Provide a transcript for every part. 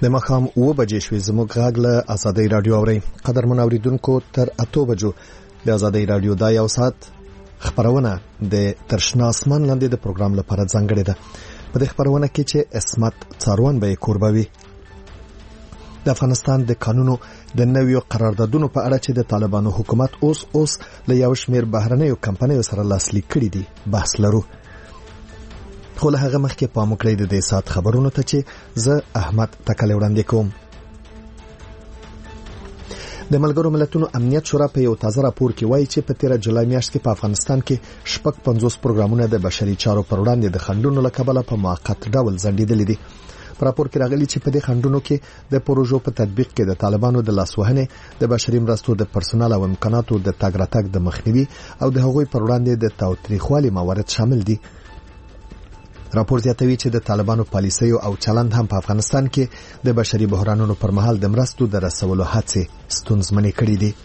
د مخام 9 بجې شوې زموږ غږ له ازادۍ رادیو اوري. قدرمن اوریدونکو تر 8 بجو د ازادۍ رادیو دا یو ساعت خبرونه د ترشنا اسمان لاندې د پروګرام لپاره ځانګړې ده. په دې خبرونه کې چې اسمت څاروان به قرباوي د افغانستان د قانونو د نویو قراردادونو په اړه چې د طالبانو حکومت اوس له یو شمېر بهرنیو کمپنیو سره لاسلیک کړي دي بحث لرو. خو له هغه مخکې پام وکړئ د دې ساعت خبرونو ته چې زه احمد تکلی وړاندې کوم. د ملګرو ملتونو امنیت شورا په یو تازه راپور کې وایي چې په 13 جولای میاشت کې په افغانستان کې 50 پروګرامونه د بشري چارو پر وړاندې د خنډونو له کبله په موقت ډول ځنډېدلي دي. په راپور کې راغلي چې په دې خنډونو کې د پروژو په تطبیق کې د طالبانو د لاسوهنې، د بشري مرستو د پرسونل او امکاناتو د تګ راتګ د مخنیوي او د هغوی پر وړاندې د تاوتریخوالي موارد شامل دي. راپور زیاتوي چې د طالبانو پالیسیو او چلند هم په افغانستان کې د بشري بحرانونو پر مهال د مرستو د رسولو هڅې ستونزمنې کړې دي.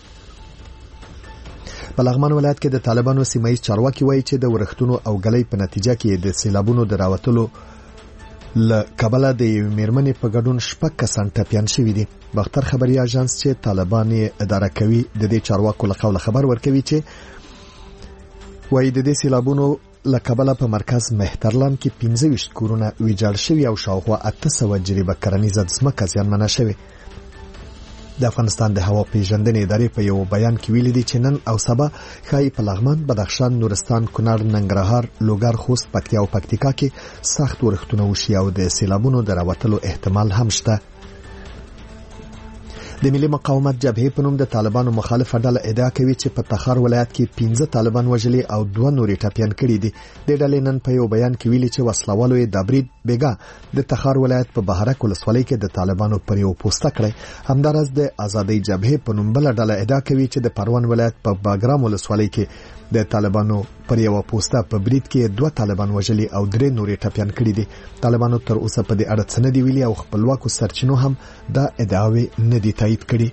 په لغمان ولایت کې د طالبانو سیمایي چارواکي وایي چې د ورښتونو او غلۍ په نتیجه کې د سیلابونو د راوتلو ل کابل د میرمنې په ګډون 6 کسان ټپيان شوي دي. باختر خبري اژانس چې طالبان اداره کوي د دې چارواکو له قوله خبر ورکوي چې وایي د دې سیلابونو لکبله په مرکز مهترلام کې 15 کورونه ویجاړ شوي او شاوخوا 800 جریبه کرنیزه ځمکه زیانمنه شوې. د افغانستان د هوا پیژندنې ادارې په یو بیان کې ویلي دي چې نن او سبا ښایي په لغمان، بدخشان، نورستان، کونړ، ننګرهار، لوګر، خوست، پکتیا او پکتیکا کې سخت ورښتونه وشي او د سیلابونو د راوتلو احتمال هم شته. د ملي مقاومت جبهې په نوم د طالبانو مخالفه ډله ادعا کوي چې په تخار ولایت کې 15 طالبان وژلي او 2 نورې ټپيان کړي دي. د ډلې نن په یو بیان کې ویلي چې وسلوالو د برید بیګا د تخار ولایت په بهارک ولسوالۍ کې د طالبانو پر یو پوسټه کړی. همدارس د ازادۍ جبهې په نوم بل ډله ادعا کوي چې د پروان ولایت په باګرام ولسوالۍ کې د طالبانو پر یو پوسټه په برید کې 2 طالبان وژلي او 3 نورې ټپيان کړي دي. طالبانو تر اوسه په دې اړه څه نه دی ویلي او خپلواکو سرچینو هم دا ادعاوې نه دي تایید کړي.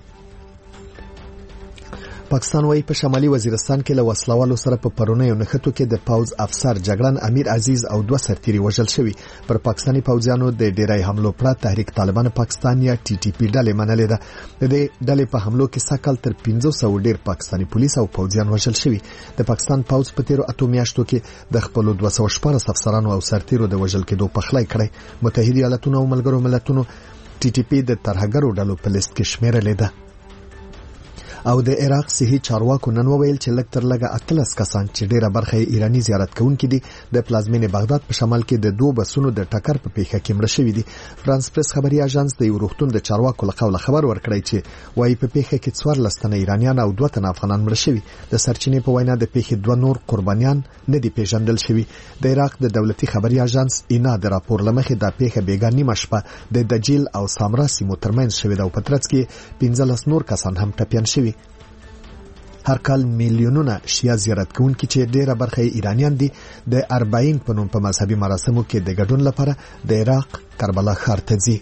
پاکستان وايي په شمالي وزیرستان کې له وسلوالو سره په پرونیو نښتو کې د پاوز افسر جګړن امیر عزیز او 2 سرتیري وژل شوي. پر پاکستاني پوځیانو د ډیری حملو پر تحریک طالبان پاکستان یا ټي ټي پی ډلې منلې ده. د دې ډلې په حملو کې سکل تر 500 ډیر پاکستاني پولیس او پوځیان وژل شوي. د پاکستان پوځ په 13 میاشتو کې د خپل 214 افسرانو او سرتیرو د وژل کېدو په خلای کړی. متحده ایالاتونو او ملګرو ملتونو ټي ټي پی د ترهګرو ډلو په لیست کې شمیرلې ده. او د عراق صحي چارواکو نن وویل چې لږ تر لږه 13 کسان چې ډیره برخه ایرانی زیارت کوونکي دي د پلازمینې بغداد په شمال کې د 2 بسونو د ټکر په پیښه کې مړه شوي دي. فرانس پریس خبري اژانس د یو روغتون د چارواکو له قوله خبر ورکړی چې وايي په پیښه کې 14 تنه ایرانیان او 2 تنه افغانان مړه شوي. د سرچینې په وینا د پیښې 2 نور قربانیان نه دي پیژندل شوي. د عراق د دولتي خبري اژانس اینا د راپور لمخې د پیښه بیګانی مشپه د دجیل او سامرا سیمو ترمنځ شوې ده او په ترڅ کې 15 نور کسان هم ټپيان شوي. هر کال میلیونونه شیعه زیارت کوونکي چې ډیره برخه ایرانیان دي د 40 په نوم په مذهبي مراسمو کې د ګډون لپاره د عراق کربلا ښار ته ځي.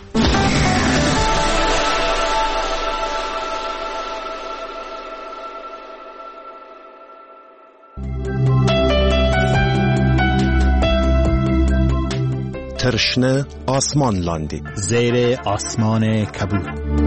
ترشنه آسمان لاندې زیر آسمان کبود.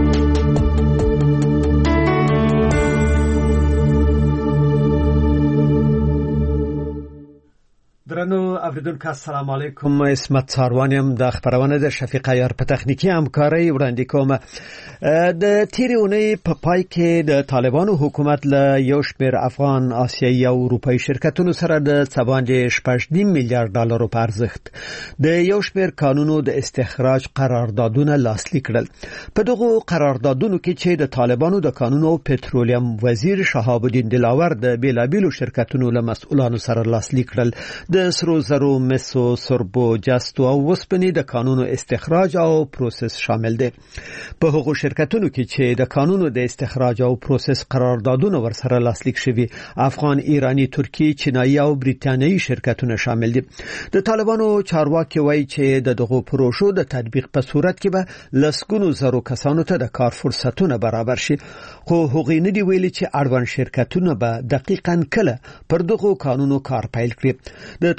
درنو اوریدونکو السلام علیکم. اسمت څاروانیم د خبرونه د شفیق عیار په تخنیکی همکاري وړاندې کوم. د تیرې اونۍ په پای کې د طالبانو حکومت له یو شمېر افغان، آسیایي او اروپایي شرکتونو سره د 7.8 میلیارډ ډالرو په ارزښت د یو شمېر قانونو د استخراج قراردادونه لاسلیک کړل. په دغه قراردادونو کې چې د طالبانو د قانونو او پټرولیم وزیر شهاب الدین دلاور د بیلابیلو شرکتونو له مسؤلانو سره لاسلیک کړل. د سرو زرو، مسو، سربو، جستو او وسپنې د قانونو استخراج او پروسس شامل دي. په هغو شرکتونو کې چې د قانونو د استخراج او پروسس قراردادونه ورسره لاسلیک شوي افغان، ایرانی، ترکی، چینایي او بریتانیایي شرکتونه شامل دي. د طالبانو چارواکي وایي چې دغه پروژو د تطبیق په صورت کې به لسګونو زرو کسانو ته د کار فرصتونه برابر شي. خو هغوی نه دی ویلي چې اړوند شرکتونه به دقیقاً کله پر دغه قانونو کار پیل کړي. د طالبانو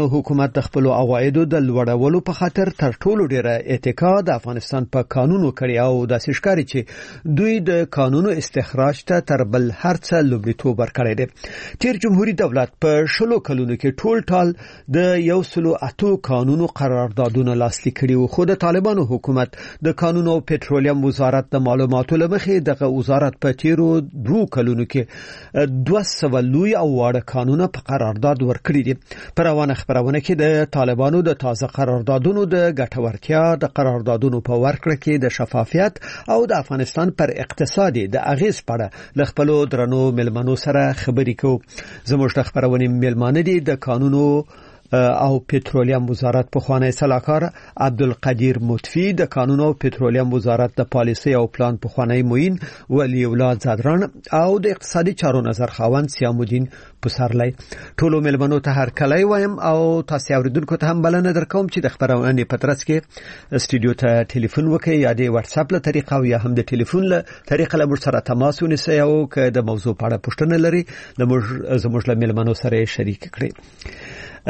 طالبانو حکومت د خپل عوایدو د لوړولو په خاطر تر ټولو ډیره اتکا د افغانستان په قانونو کړی او د سشکاري چې دوی د قانونو استخراج ته تر بل هرڅه لومړیتوب ورکړی دی. تیر جمهوریت دولت په 10 کلونو کې ټول ټال د 108 قانونو قراردادونه لاسلیک کړي او خو د طالبانو حکومت د قانون او پټرولیم وزارت د معلوماتو لمخې دغه وزارت په تیرو 2 کلونو کې 200 لوی او واړه قانونه په قرارداد ورکړي دي. په روانه خبرونه کې د طالبانو د تازه قراردادونو د ګټورتیا د قراردادونو په ورکړه کې د شفافیت او د افغانستان پر اقتصادي د اغیز په اړه ل خپل درنو ملمنو سره خبرې کوو. زموږ د خبرونه ملمانه دي د قانونو او پټرولیم وزارت په خوانی صلاحکار عبدالقدیر مطفی، د قانون او پټرولیم وزارت د پالیسي او پلان په خوانی موین ولی اولاد زادران او د اقتصادي چارو نظر خاوند سیام الدین پسرلی. ټولو ملمنو ته هر کله وایم او تاسو اوریدونکو ته هم بلنه درکوم چې د خبرونه په ترڅ کې استودیو ته ټلیفون وکړئ یا د واتس اپ له طریقه او یا هم د ټلیفون له طریقه له سره تماس ونیسئ او که د موضوع په اړه پوښتنه لري زموږ له ملمنو سره شریک کړئ.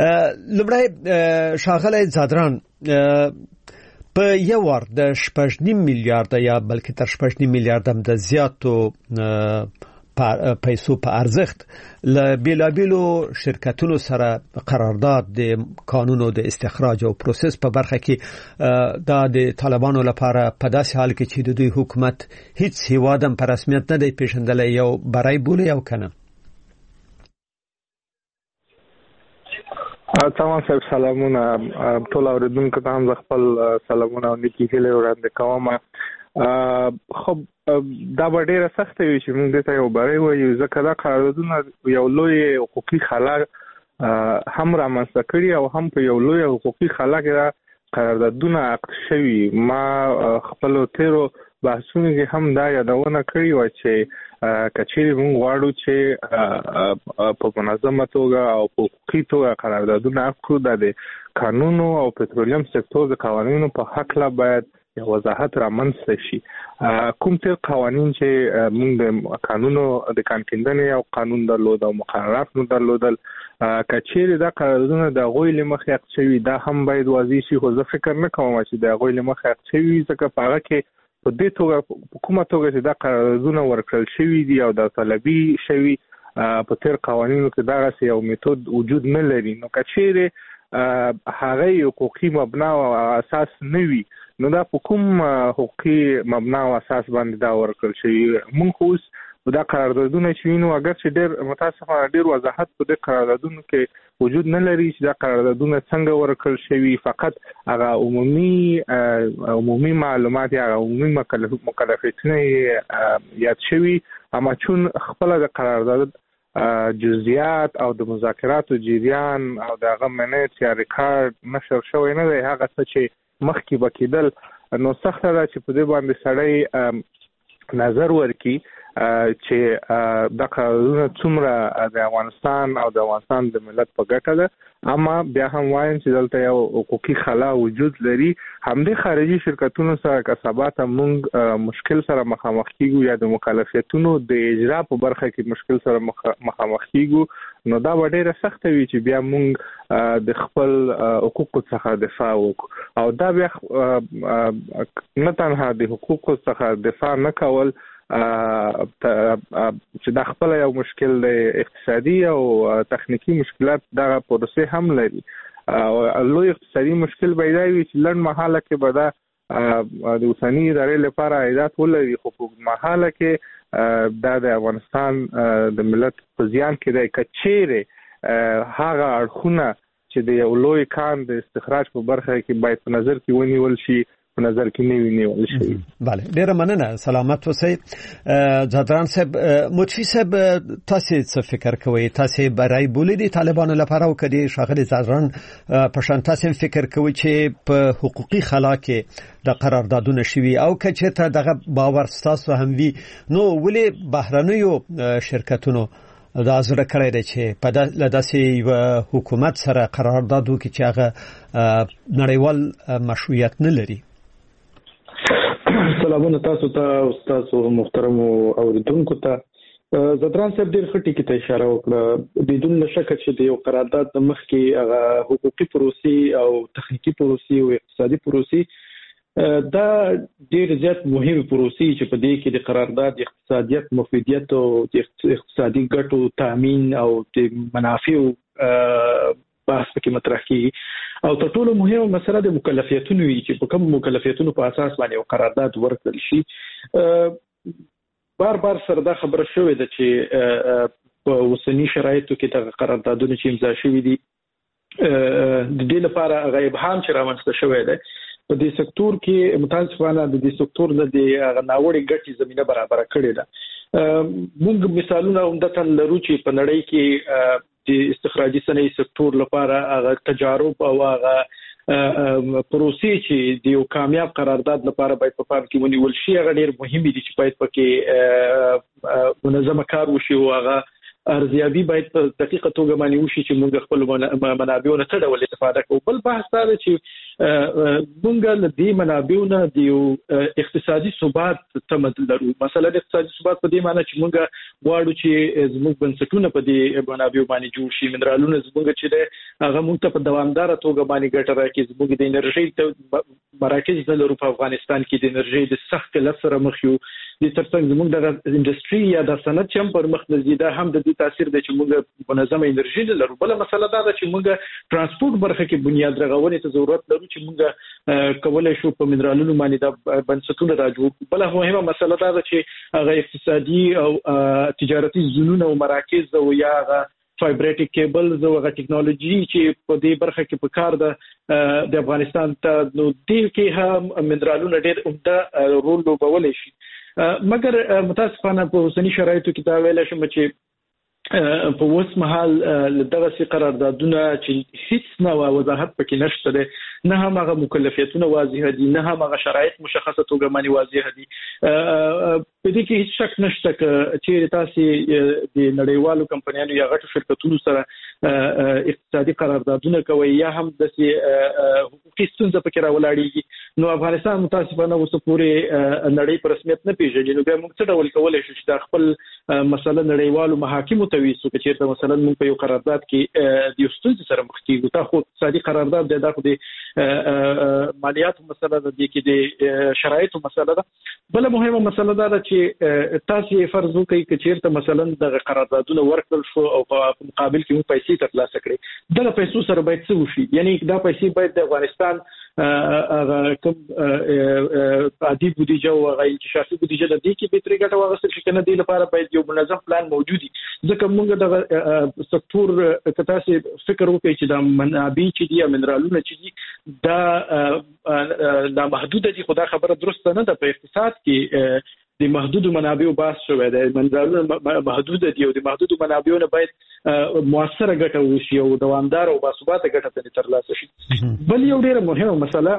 لمړی ښاغلی زادران په یو ور د 6.5 میلیارډ یا بلکې تر 6.5 میلیارډ هم د زیاتو پیسو په ارزښت ل بیلابیلو شرکتونو سره قرارداد د قانونو د استخراج او پروسس په برخه کې د طالبانو لپاره په داسې حال کې چې د دوی حکومت هیڅ هیوادم په رسمیت نه دی پیژندلی یو برای بوله یو کنه. تمام صاحب سلامونه ټول اوریدونکو ته هم خپل سلامونه او نیکی هیله وړاندې کوم. خب دا ډیره سخت وي چې موږ ته یو بری وایو ځکه دا قراردادونه یو لوی حقوقي خلا هم رامنځته کړي او هم په یو لوی حقوقي خلا کې قراردادونه عقد شوي. ما خپل تیرو بحثونو کې هم دا یادونه کړې و چې کچېرې موږ غواړو چې په منظمه توګه او په حقوقي توګه قراردادونه عقد کړو. د قانونو او پټرولیم سکتور د قوانینو په حق لا باید یو وضاحت رامنځته شي. کوم تر قوانین چې موږ د قانونو د کانکندنې او قانون درلود او مقررات نو درلودل کچېرې دا قراردادونه د غوی لمخې عقد شوي دا هم باید واضح شي. خو زه فکر نه کوم چې د غوی لمخې عقد شوي ځکه په هغه کې په دې توګه کومه توګه چې دا قراردادونه ورکړل شوي دي او د طلبي شوي په تیر قوانینو کې دغه یو میتود وجود نه لري. نو کچېرې هغه حقوقي مبنا او اساس نه وي نو دا په کوم حقوقي مبنا او اساس باندې دا ورکړل شوي. موږ اوس دا قراردادونه چې وینو اگر چې ډېر متاسفانه ډېر وضاحت په دې قراردادونو کې وجود نه لري چې دا قراردادونه څنګه ورکړل شوي. فقط هغه عمومي معلومات یا عمومي مکلفیتونه یاد شوي اما چون خپل د قرارداد جزئیات او د مذاکراتو جریان او د هغه منیټ یا ریکارډ نشر شوی نه دی هغه څه چې مخکې بکیدل نو سخته ده چې په دې باندې سړی نظر ورکړي چې دا قراردادونه څومره د افغانستان او د افغانستان د ملت په ګټه ده. اما بیا هم وایم چې دلته یو حقوقي خلا وجود لري. همدې خارجي شرکتونو سره کسبات موږ مشکل سره مخامخ کیږو یا د مکلفیتونو د اجرا په برخه کې مشکل سره مخامخ کیږو نو دا ډیره سخت وي چې بیا موږ د خپل حقوقو څخه دفاع وکړو او دا بیا نه تنها د حقوقو څخه دفاع نه کول چې دا خپل یو مشکل دی اقتصادي او تخنیکی مشکلات دا پروسه هم لري. لوی اقتصادي مشکل پیدا وي چې لږ مهاله کې به دا د اوسنی ادارې لپاره عایدات ولري خو په مهاله کې دا د افغانستان د ملت په زیان کې دی. کچېرې هغه اړخونه چې د یو لوی کان د استخراج په برخه کې باید په نظر کې ونیول شي په نظر کې نه ونیول شي. بله ډیره مننه سلامت اوسئ. زادران صاحب مطفی صاحب تاسو څه فکر کوئ؟ تاسو برای بولیدي طالبانو لپاره او کدي شاغلي زادران په شان تاسو فکر کوئ چې په حقوقي خلا کې د قراردادونه شوي او کچته دغه باور تاسو هم وی نو ولې بهرنیو شرکتونو دا زړه کړی دی چې په داسې حکومت سره قرارداد وکړي چې هغه نړیوال مشروعیت نه لري؟ سلامونه تاسو ته او تاسو محترم اوریدونکو ته. زدران صاحب ډېر ښه ټکي ته اشاره وکړه بدون شک چې د یو قرارداد د مخ کې هغه حقوقي پروسې او تخنیکی پروسې او اقتصادي پروسې دا ډېر زیات مهمه پروسې چې په دې کې د قرارداد اقتصادیت مفیدیت او د اقتصادي ګټو تامین او د منافعو بحث کې مطرح کیږي او تر ټولو مهمه مسله د مکلفیتونو وی چې په کوم مکلفیتونو په اساس باندې یو قرارداد ورکړل شي بار سره دا خبره شوې ده چې په اوسنی شرایطو کې د قراردادونو چې امضا شوي دي د دې لپاره غیب هم چې رامنځته شوی دی په دې سکتور کې متاسفانه د دې سکتور د ناوړي ګټې زمينه برابر کړې ده موږ مثالونه عمدتاً لرو چې په نړۍ کې د استخراجي صنایع سکتور لپاره هغه تجارب او هغه پروسې چې د یو کامیاب قرارداد لپاره باید په پام کې ونیول شي هغه ډېر مهم دي چې باید پکې منظمه کار وشي او هغه ارزیابي باید په دقیقه توګه باندې وشي چې موږ خپل منابعونه څه ډول استفاده کوو بل بحث دا دی چې موږ له دې منابعونو د اقتصادي ثبات تمد لرو مثلا د اقتصادي ثبات په دې معنی چې موږ غواړو چې زموږ بنسټونه په دې منابعو باندې جوړ شي منرالونه زموږ چې هغه موږ ته په دوامدار توګه باندې ګټه راکړي زموږ د انرژي مراکز نه لرو په افغانستان کې د انرژي د سخت قلت سره مخ یو د ترڅنګ زموږ د انډستری یا د صنعت چې پر مخ نزيده هم د دې تاثیر دی چې موږ منظمه انرژي نه لرو بل مسله دا ده چې موږ ترانسپورت برخه کې بنیاد رغونې ته ضرورت لرو چې موږ کولای شو په منرالونو باندې د بنسټونو راجوړ بل مهمه مسله دا ده چې هغه اقتصادي او تجارتي زونونه او مراکز او یا فایبریټیک کیبلز او هغه ټیکنالوژي چې په دې برخه کې په کار ده د افغانستان ته نو دې کې هم منرالونه ډېر عمده رول لوبولی شي مګر متاسفانه په اوسنی شرایطو کې دا ویل شم چې په اوس مهال دغه سي قراردادونه چې هیڅ نه وضاحت پکې نشته ده نه هم هغه مکلفیتونه واضح دي نه هم هغه شرایط مشخصه توګه باندې واضح دي په دې کې هیڅ شک نشته چې تاسو د نړیوالو کمپنیانو یا غټو شرکتونو سره اقتصادي قراردادونه کوي یا هم د حقوقي ستونزې پکې راولاړيږي نو افغانستان متاسفانه اوس پورې نړۍ په رسمیت نه پیژني نو موږ څه ډول کولای شو چې د خپل مسله نړیوالو محاکمو تویسو چې چیرته مثلا موږ په یو قرارداد کې د ستونزې سره مخ کیږو تا خو اقتصادي قرارداد د مالیاتو مسله ده کې د شرایطو مسله ده بل مهمه مسله ده چې تاسو فرض وکړئ چې چیرته مثلا د قراردادونو ورکړل شو او په مقابل کې موږ پیسې ترلاسه کړې دغه پیسو سره باید څه وشي یعنی دا پیسې باید د افغانستان کوم عادي بودیجه او غیر انکشافي بودیجه د دې کې به ترې ګټه واغستل شي کنه د لپاره باید یو منظم پلان موجود وي ځکه موږ د سکتور کته سي فکر وکړي چې د منابع چې دي منرالونه چې دي دا محدود دي خدا خبره درسته نه ده په اقتصاد کې د محدود منابعو بحث شوی دی منرالونه محدود دي او د محدود منابعونو باید موثره ګټه وشي او دوامدار او باثباته ګټه ترلاسه شي بل یو ډیره مهمه مسله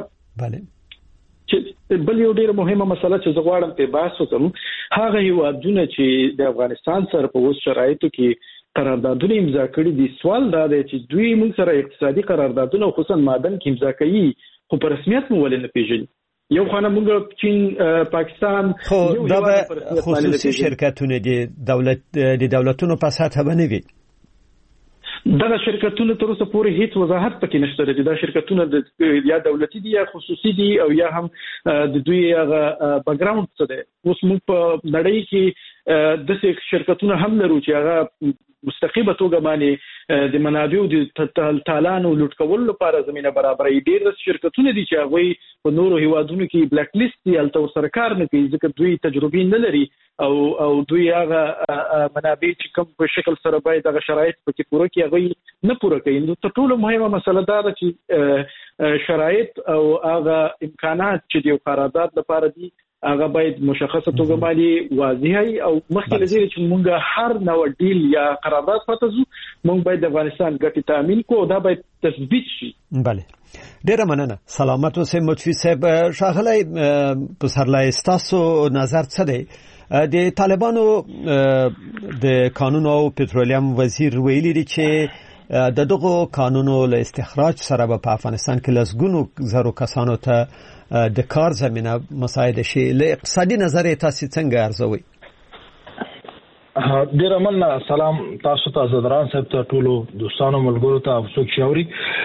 بل یو ډیره مهمه مسله چې زه غواړم په بحث وکم هغه هیوادونه چې د افغانستان سره په اوس شرایطو کې قراردادونه امضا کړي دي سوال دا دی چې دوی موږ سره اقتصادي قراردادونه خصوصا معدن کې امضا کوي خو په رسمیت مو ولې نه پیژني یو خانه موږ چین پاکستان خو دا به خصوصي شرکتونه دي دولتونو په سطح باندې وي دغه شرکتونه تر اوسه پورې هیڅ وضاحت پکې نشته چې دا شرکتونه یا دولتي دي یا خصوصي دي او یا هم د دوی هغه بیک ګراوند څه دی اوس موږ په نړۍ کې د شرکتونو هم لرو چې هغه مستقیمه توګه باندې د منابعو د تالانو لوټ کول لپاره زمينه برابرې ډېر شرکتونه دي چې هغه په نورو هیوادونو کې بلیک لیست دي الته سرکار نه کوي ځکه دوی تجربه نه لري او دوی هغه منابع چې کوم په شکل سره باید هغه شرایط پکې پوره کړي هغه نه پوره کوي نو ټول مهمه مسله دا ده چې شرایط او هغه امکانات چې د قرارداد لپاره دي هغه باید مشخصه توګه باندې واضحه او مخکې لږه چې موږ هر نو ډیل یا قرارداد پاتزو موږ باید د افغانستان ګټې تامین کو دا باید تثبیت شي بله ډیره مننه سلامت اوسئ مطفی صاحب شاغلی پسرلای تاسو نظر څه دی د طالبانو د قانون او پټرولیم وزیر ویلي دی چې د دغه قانونو له استخراج سره په افغانستان کې لسګونو زرو کسانو ته د کار زمينه مساعده شي له اقتصادي نظر تاسو څنګه ارزوي ډیر مننه. سلام تاسو ته زدران صاحب ته ټولو دوستانو ملګرو ته څوک شاوري.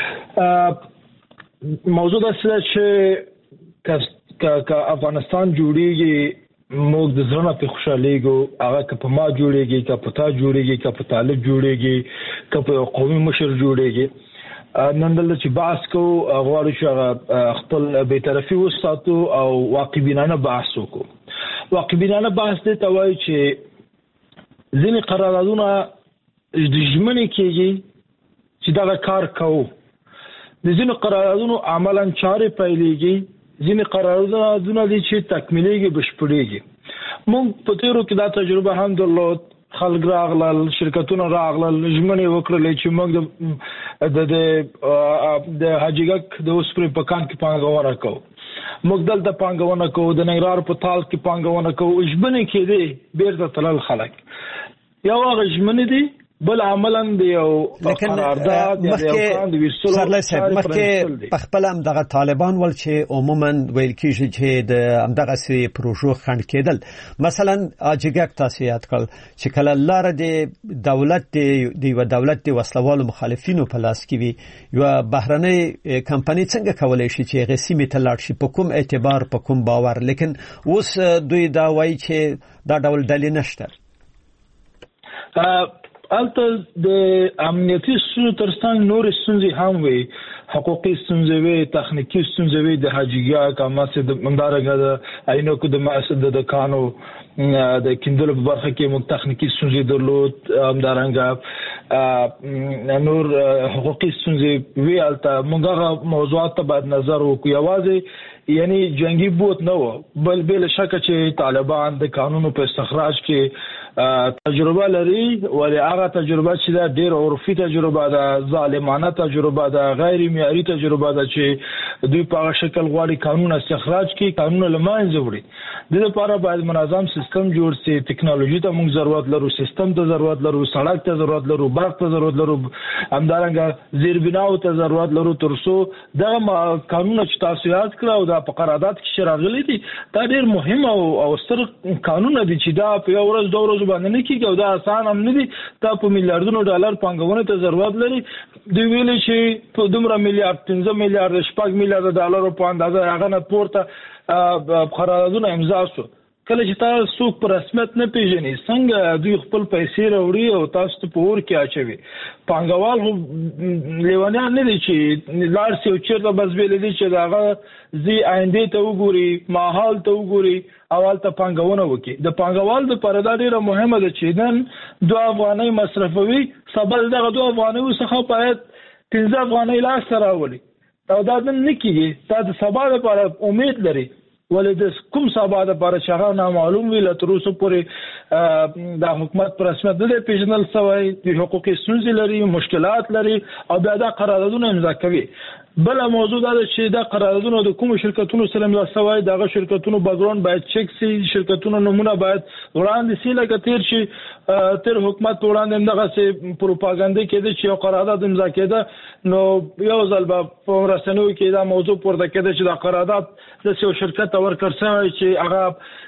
موضوع دا چې افغانستان جوړیږي موږ د زړه په خوشاليګو هغه که په ما جوړیږي که په تا جوړیږي که په طالب جوړیږي که په قومي مشر جوړیږي. نن دلته چې بحث کو غواړو چې خپل بی‌طرفي وساتو او واقعبینانه بحث وکړو. واقعبینانه بحث دې ته وایي چې ځینې قراردادونه د ژمنې کېږي چې دغه کار کوو، د ځینو قراردادونو عملاً چارې پیلېږي، ځینې قراردادونه دي چې تکمیلېږي بشپړېږي. موږ په تېرو کې دا تجربه هم درلود، خلک راغلل، شرکتونه راغلل، ژمنې وکړلې چې موږ د حاجیګک د اوسپرې په کان کې پانګونه کوو، موږ دلته پانګونه کوو، د ننګرهار په تال کې پانګونه کوو. ژمنې کېدې بیرته تلل خلک یو هغه ژمنې دي، بل عملاً دی یو قرارداد یا یو کان د ویسلو مخکې په خپل هم دغه طالبان ول چې عموما ویل کېږي چې د همدغه سي پروژو خنډ کېدل. مثلا اجګک تاسو یاد کړل چې کله لار د دولت دی و دولت د وسلوالو مخالفینو په لاس کې وي، یو بهرنۍ کمپنی څنګه کولای شي چې غسیمه تلاړ شي په کوم اعتبار په کوم باور. لیکن اوس دوی دا وایي چې دا ډول دلیل نشته. البته د امنیتي ستونزو ترڅنګ نور ستونزې هم وي، حقوقي ستونزې وي، تخنیکي ستونزې وي. د حاجیګک اماسه د مندارګه د عینکو د مؤسسه د کانو د کیندلو په برخه کې موږ تخنیکي ستونزې درلود، همدارنګه نور حقوقي ستونزې وي. البته موږ هغه موضوعات ته باید نظر وکړو. یوازې یعنی جنگي بوت نه و، بل شک چې طالبان د قانونو په استخراج کې تجربه لري، ولې هغه تجربه چې دا ډېر عرفي تجربه ده، ظالمانه تجربه ده، غیر معیاري تجربه ده چې دوی په هغه شکل غواړي قانون استخراج کړي، قانون له منځه وړي. د دې لپاره باید منظم سیستم جوړ شي. ټکنالوژي ته موږ ضرورت لرو، سیستم ته ضرورت لرو، سړک ته ضرورت لرو، برق ته ضرورت لرو، همدارنګه زیربناو ته ضرورت لرو، ترڅو دغه قانون چې تاسو یاد کړو دا په قرارداد کې راغلي دي، دا ډېر مهم او ستر قانون دي چې دا په یو ورځ دوه ورځې باندې نه کېږي او دا آسان هم نه دي. دا په میلیارډونو ډالر پانګونه ته ضرورت لري. دوی ویلي چې په دومره میلیارډ 15 میلیارډ 6 میلیارډ ډالرو په اندازه هغه نه پورته قراردادونه امضا شو. کله چې تاسو په رسمیت نه پیژنئ څنګه دوی خپل پیسې راوړي او تاسو ته په اور کې اچوي. پانګوال هم لیوانیان نه دي چې لار سي او چیرته بس ویل دي چې داغه زی آینده ته وګوري، ماحول ته وګوري، اول ته پانګونه وکړي. د پانګوال د پردا ډیره مهمه ده چې نن 2 افغانۍ مصرفوي، سبا دغه 2 افغانۍ څخه باید 15 افغانۍ لاس راوړي. او دا نه کیږي. دا د سبا لپاره امید لري، ولې د کوم سبا لپاره چې هغه نامعلوم وي. له تر اوسه پورې د حکومت پر رسمیت نه دی پیژندل شوی، د حقوقي ستونزې لري، مشکلات لري او بیا دا قراردادونه امضا کوي. بل موضوع دا چې دا قراردادونه د کوم شرکتونو سره امضا شوی، دغه شرکتونو بیکګراوند باید چک شي، شرکتونو نمونه باید وړاندې شي. لکه تیر حکومت وړاندې دغه سي پروپاګاندا کېده چې یو قرارداد امضا کېده، نو یو ځل په رسنیو کې دا موضوع پورته کېده چې دا قرارداد د یو شرکت ورکړ شوی چې هغه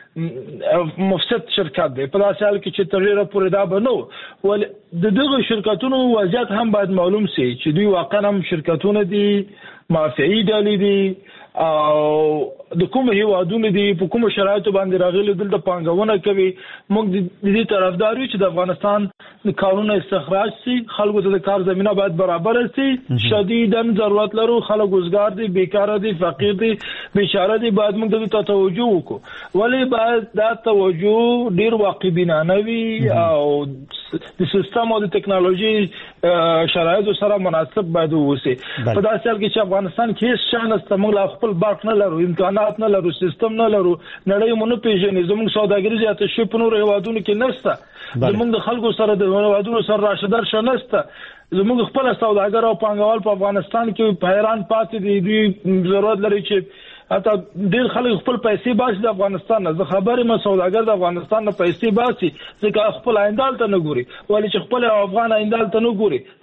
مفسد شرکت دی. په داسې حال کې چې تر ډېره پورې دا به نه و. ولې د دغه شرکتونو وضعیت هم باید معلوم شي چې دوی واقعا هم شرکتونه دي، مافیایي ډلې دي او د کوم هیوادونو دي، په کوم شرایطو باندې راغلي دلته پانګونه کوي. موږ د دې طرفدار یو چې د افغانستان قانون استخراج شي، خلکو ته د کار زمينه باید برابر شي. شدیداً ضرورت لرو، خلک وزګار دي، بیکار دي، فقیر دي، بیچاره دي. باید موږ د دې ته توجه وکړو. ولې باید دا توجه ډیر واقعبینانه وي او د سیستم او د ټکنالوژي شرایطو سره مناسب باید ووسی. په داسې حال کې چې افغانستان کې هیڅ شان است، موږ لا خپل برق نه لرو، امکانات نه لرو، سیستم نه لرو، نړۍ مو نه پیژني، زموږ سوداګریز اتشې په نورو هیوادونو کې نشته، زموږ د خلکو سره د هیوادونو سره راشدار شنسته. زموږ خپل سوداګر او پانګوال په افغانستان کې په حیران پاتې دي. دوی ضرورت لري چې حتی ډیر خلک خپل پیسې باسي د افغانستان نه. زه خبرې ما سوداګر د افغانستان نه پیسې باسي ځکه خپل آینده ته نه ګوري. ولې چې خپل افغان آینده ته نه ګوري،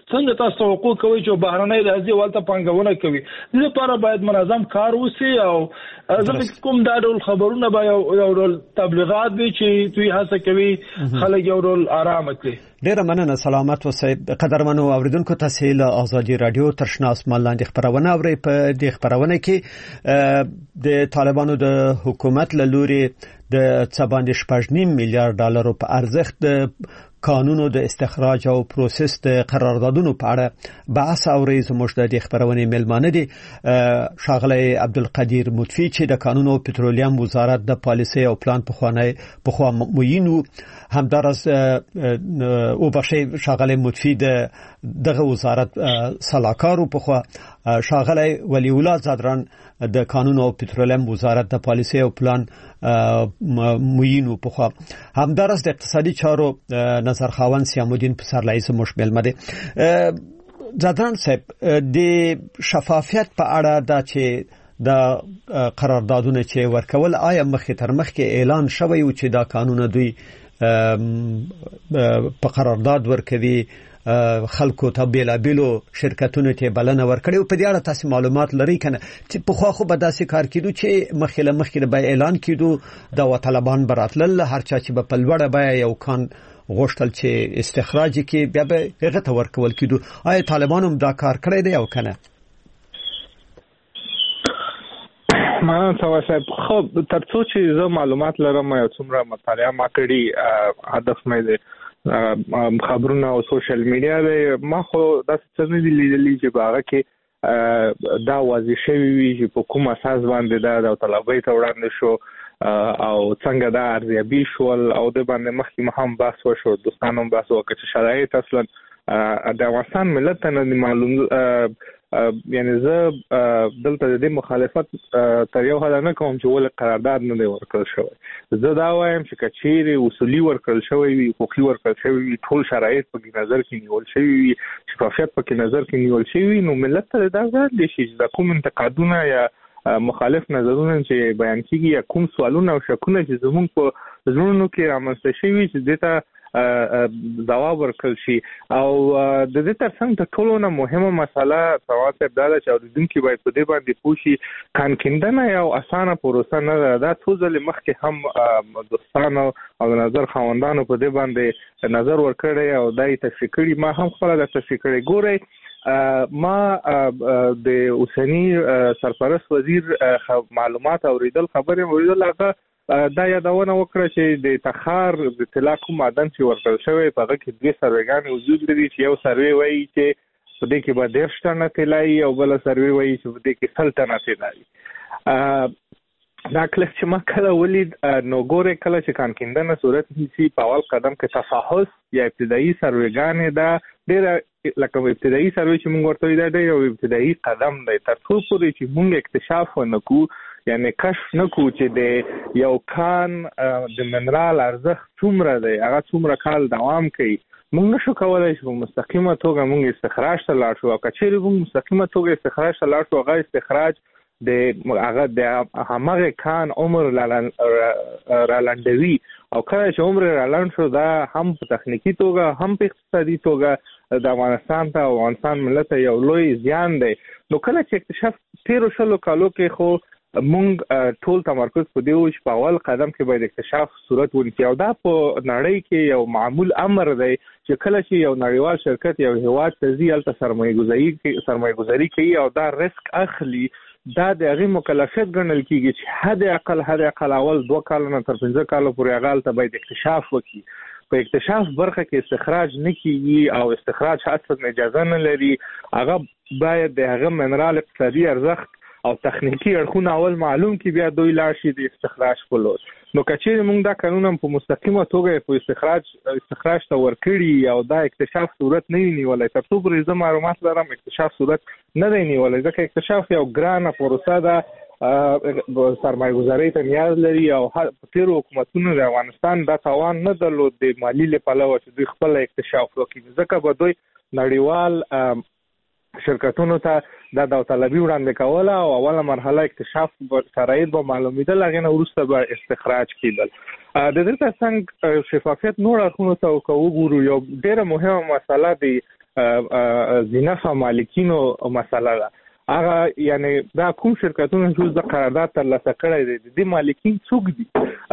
څنګه تاسو توقع کوئ چې بهرنۍ راځي ولته پانګونه کوي؟ دې لپاره باید منظم کار وشي او زه کوم دا ډول خبرونه به یو ډول تبلیغات وي چې دوی هڅه کوي خلک یو ډول آرام کړي. ډیره مننه. سلامت اوسئ. قدرمنو اوریدونکو، تاسو له آزادي رادیو ترشنا اسمان لاندې خبرونه اورئ. په دې خبرونه کې د طالبانو د حکومت له لوري د 7.9 میلیارډ ډالرو په ارزښت د قانونو د استخراج او پروسس د قراردادونو په اړه بحث اوري. زموږ د دې خبرونه ملمانه دي ښاغلی عبدالقدیر مطفی چې د قانونو او پټرولیم وزارت د پالیسي او پلان پخوا معین همدارس او بخشي ښاغلی مطفی دغه وزارت سلاکارو پخوا ښاغلی ولی الله زادران د قانون او پټرولیم وزارت د پالیسي او پلان معین پخوا همدارس د اقتصادي چارو نظر خاوند سیام الدین پسرلی زموږ ملمه دي. زادران صاحب، د شفافیت په اړه دا چې د قراردادونه چې ورکول آیا مخکې تر مخکې اعلان شوی و چې دا قانون دوی په قرارداد ورکوي خلکو ته بیلابیلو شرکتونو ته بلنه ورکړي او په دې اړه تاسو معلومات لرئ کنه چې په خو به داسې کار کیدو چې مخکې به اعلان کیدو دا طالبان براتل هر چا چې په لوړه به یو کان غوښتل چې استخراج کې بیا به هغه ته ورکول کیدو؟ آیا طالبان هم دا کار کړی دی او کنه؟ ما صاحب خو ترڅو چې زه معلومات لرم یو څومره مطالعه ما کړی هدف مې دی خبرونه او سوشل میډیا دی. ما خو داسې څه نه دي لیدلي چې په هغه کې دا واضح شوي وي چې په کوم اساس باندې دا داوطلبۍ ته وړاندې شو او څنګه دا ارزیابي شول او د باندې مخکې هم بحث وشو، دوستانو بحث وکړ چې شرایط اصلا د افغانستان ملت ته نه معلوم. یعنی زه دلته د دې مخالفت تر یو حد نه کوم چې ولې قرارداد نه دی ورکړل شوی. زه دا وایم چې کچېرې اصولي ورکړل شوی وي، حقوقي ورکړل شوی وي، ټول شرایط په نظر کې نیول شوی وي، شفافیت په نظر کې نیول شوی وي، نو ملت ته دا ځای دی چې د کوم انتقادونه یا مخالف نظرونه چې بیان کیږي یا کوم سوالونه او شکونه چې زموږ په زړونو کې رامنځته شوي چې دته ځواب ورکړل شي. او د دې ترڅنګ د ټولو نه مهمه مسله سوال ته دا چې اوریدونکو باید په دې باندې پوه شي کانکندنه یو اسانه پروسه نه ده. دا څو ځله مخکې هم دوستانو او نظر خواندانو په دې باندې نظر ورکړی او دای تشریح کړي. ما هم خپل د تشریح کړي. ګورئ، ما د اوسنی سرپرست وزیر معلومات اوریدل خبره اوریدل هغه دا یادونه وکړه چې د تخار د طلا کوم معدن چې ورکړل شوی په هغه کې 2 سروېګانې وجود لري چې یو سروې وایي چې په دې کې به 10 ټنه طلایي او بل سروې وایي چې په دې کې 100 ټنه طلایي. دا کله چې ما کله ولید نو ګوره کله چې کانکندنه صورت نیسي په اول قدم کې تفحص یا ابتدایي سروېګانې دا ډېر لکه ابتدایي سروې چې موږ ورته وایو دا یو ابتدایي قدم دی تر څو پورې چې موږ اکتشاف ونکو یعنی کشف نکو چې د یو کان د منرال ارزښت څومره دی، هغه څومره کال دوام کوي. موږ نشو کولای چې په مستقیمه توګه موږ استخراج ته لاړ شو او کچېرې موږ مستقیمه توګه استخراج ته لاړ شو هغه استخراج د هغه د همغه کان عمر رالندوي او کله چې عمر رالند شو دا هم په تخنیکی توګه هم په اقتصادي توګه د افغانستان ته او افغانستان ملت یو لوی زیان دی. نو کله چې اکتشاف 13 کالو کې خو مونږ ټول تمرکز په دی چې په اول قدم کې باید اکتشاف صورت ونیسي او دا په نړۍ کې یو معمول امر دی چې کله چې یو نړیوال شرکت یو هیواد ته ځي هلته سرمایه‌ګذاري کوي او دا ریسک اخلي، دا د هغې مکلفیت ګڼل کېږي چې حد اقل اول 2 کال نه تر 15 کالو پورې هغه هلته باید اکتشاف وکړي. په اکتشاف برخه کې استخراج نه کېږي او استخراج اصلا اجازه نه لري. هغه باید د هغه منرال اقتصادي ارزښت او تخنیکی اړخونه اول معلوم کی بیا دوی لاړ شي د استخراج په لور. نو کچېرې موږ دا قانون په مستقیمه توګه په استخراج ته ورکړي او دا اکتشاف صورت نه نیولای تر څو پورې زه معلومات لرم اکتشاف صورت نه دی نیولای ځکه اکتشاف یو ګرانه پروسه ده، سرمایه‌ګذاري ته نیاز لري او تیر حکومتونو د افغانستان دا توان نه درلود د مالی له پلوه چې دوی خپل اکتشاف وکړي ځکه به دوی نړیوال شرکتونو ته دا داوطلبي وړاندې کوله او اوله مرحله اکتشاف شرایط به معلومېدل، هغې نه وروسته به استخراج کېدل. د دې ترڅنګ شفافیت نور اړخونو ته که وګورو یو ډېره مهمه مسله د ذینفه مالکینو مسله ده. هغه یعنی دا کوم شرکتونه چې د قرارداد ترلاسه کړی دی د مالکین څوک دي،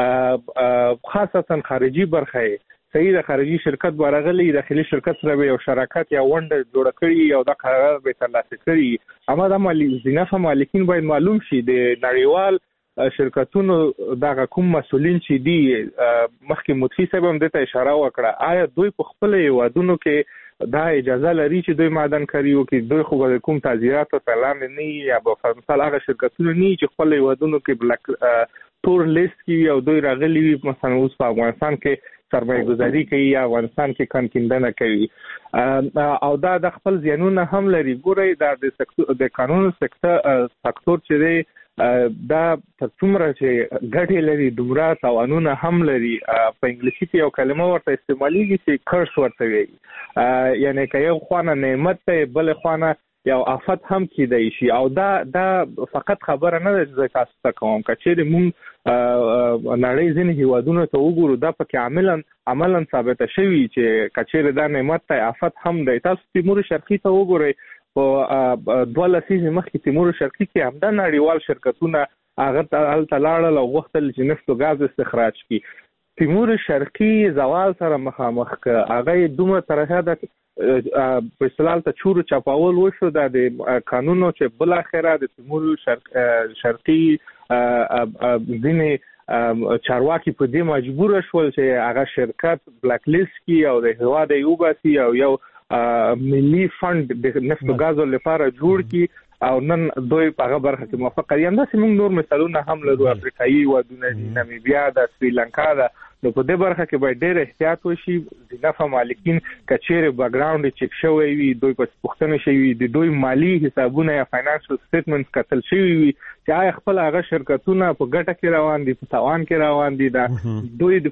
خاصتا خارجي برخه صحیح د خارجي شرکت برغلي داخلي شرکت سره یو شراکت یا ونډه جوړ کړي او د قرارداد به ترلاسه کړي. اما د ذینفه مالکین باید معلوم شي د نړیوال شرکتونو دغه کوم مسولین چې دي. مخکې مدفي صاحب هم دته اشاره وکړه، آیا دوی په خپل هیوادونو کې دا اجازه لري چې دوی معدن کاری وکړي؟ دوی خو د کوم تعزیرات او اعلان نه یا په مثال هغه شرکتونه نه چې خپل هیوادونو کې بلک تور لیست کې او دوی راغلي وي مثلا اوس په افغانستان کې سرمایه گذاری کوي یا افغانستان کې کانکیندنه کوي او دا د خپل زیانونه هم لري. ګورئ دا د قانون سکتور چې دی دا څومره چې ګټې لري دومره تاوانونه هم لري. په انګلیسي کې یو کلمه ورته استعمالېږي چې کرس ورته وایي، یعنی که یو خوانه نعمت دی بل خوانه یو آفت هم کېدای شي. او دا فقط خبره نه ده چې تاسو ته کوم که چیرې مونږ نړۍ ځینې هیوادونو ته وګورو دا پکې عملاً ثابته شوي چې که چیرې دا نعمت دی آفت هم دی. تاسو تیمور شرقي ته وګورئ، په 12 لسیزې مخکې تیمور شرقي کې همدا نړیوال شرکتونه هغه هلته لاړل او غوښتل چې نفت او ګاز استخراج کړي. تیمور شرقي زوال سره مخامخ که هغه دومره طرحه ده په اصطلاح ته چور چپاول وشو د قانونو چې بل اخره د تیمور شرقي ځینې چارواکي په دې مجبور شول چې هغه شرکت بلاک لیست کی او د هواد یو باسي او یو ملي فند د نفت او غازو لپاره جوړ کی او نن دوی په هغه برخه کې موافق دي. همداسې موږ نور مثالونه هم لرو، افریقایي ودونه دي، نامیبیا ده، سریلانکا ده. نو په دې برخه کې باید ډېر احتیاط وشي. ذینفه مالکین که چیرې بیکګراوند چک شوی وي، دوی په پوښتنه شوي د دوی مالی حسابونه یا فاینانشل سټیټمنټس کتل شوي وي چې آیا خپل هغه شرکتونه په ګټه کې روان دي، په تاوان کې روان دي، دا دوی د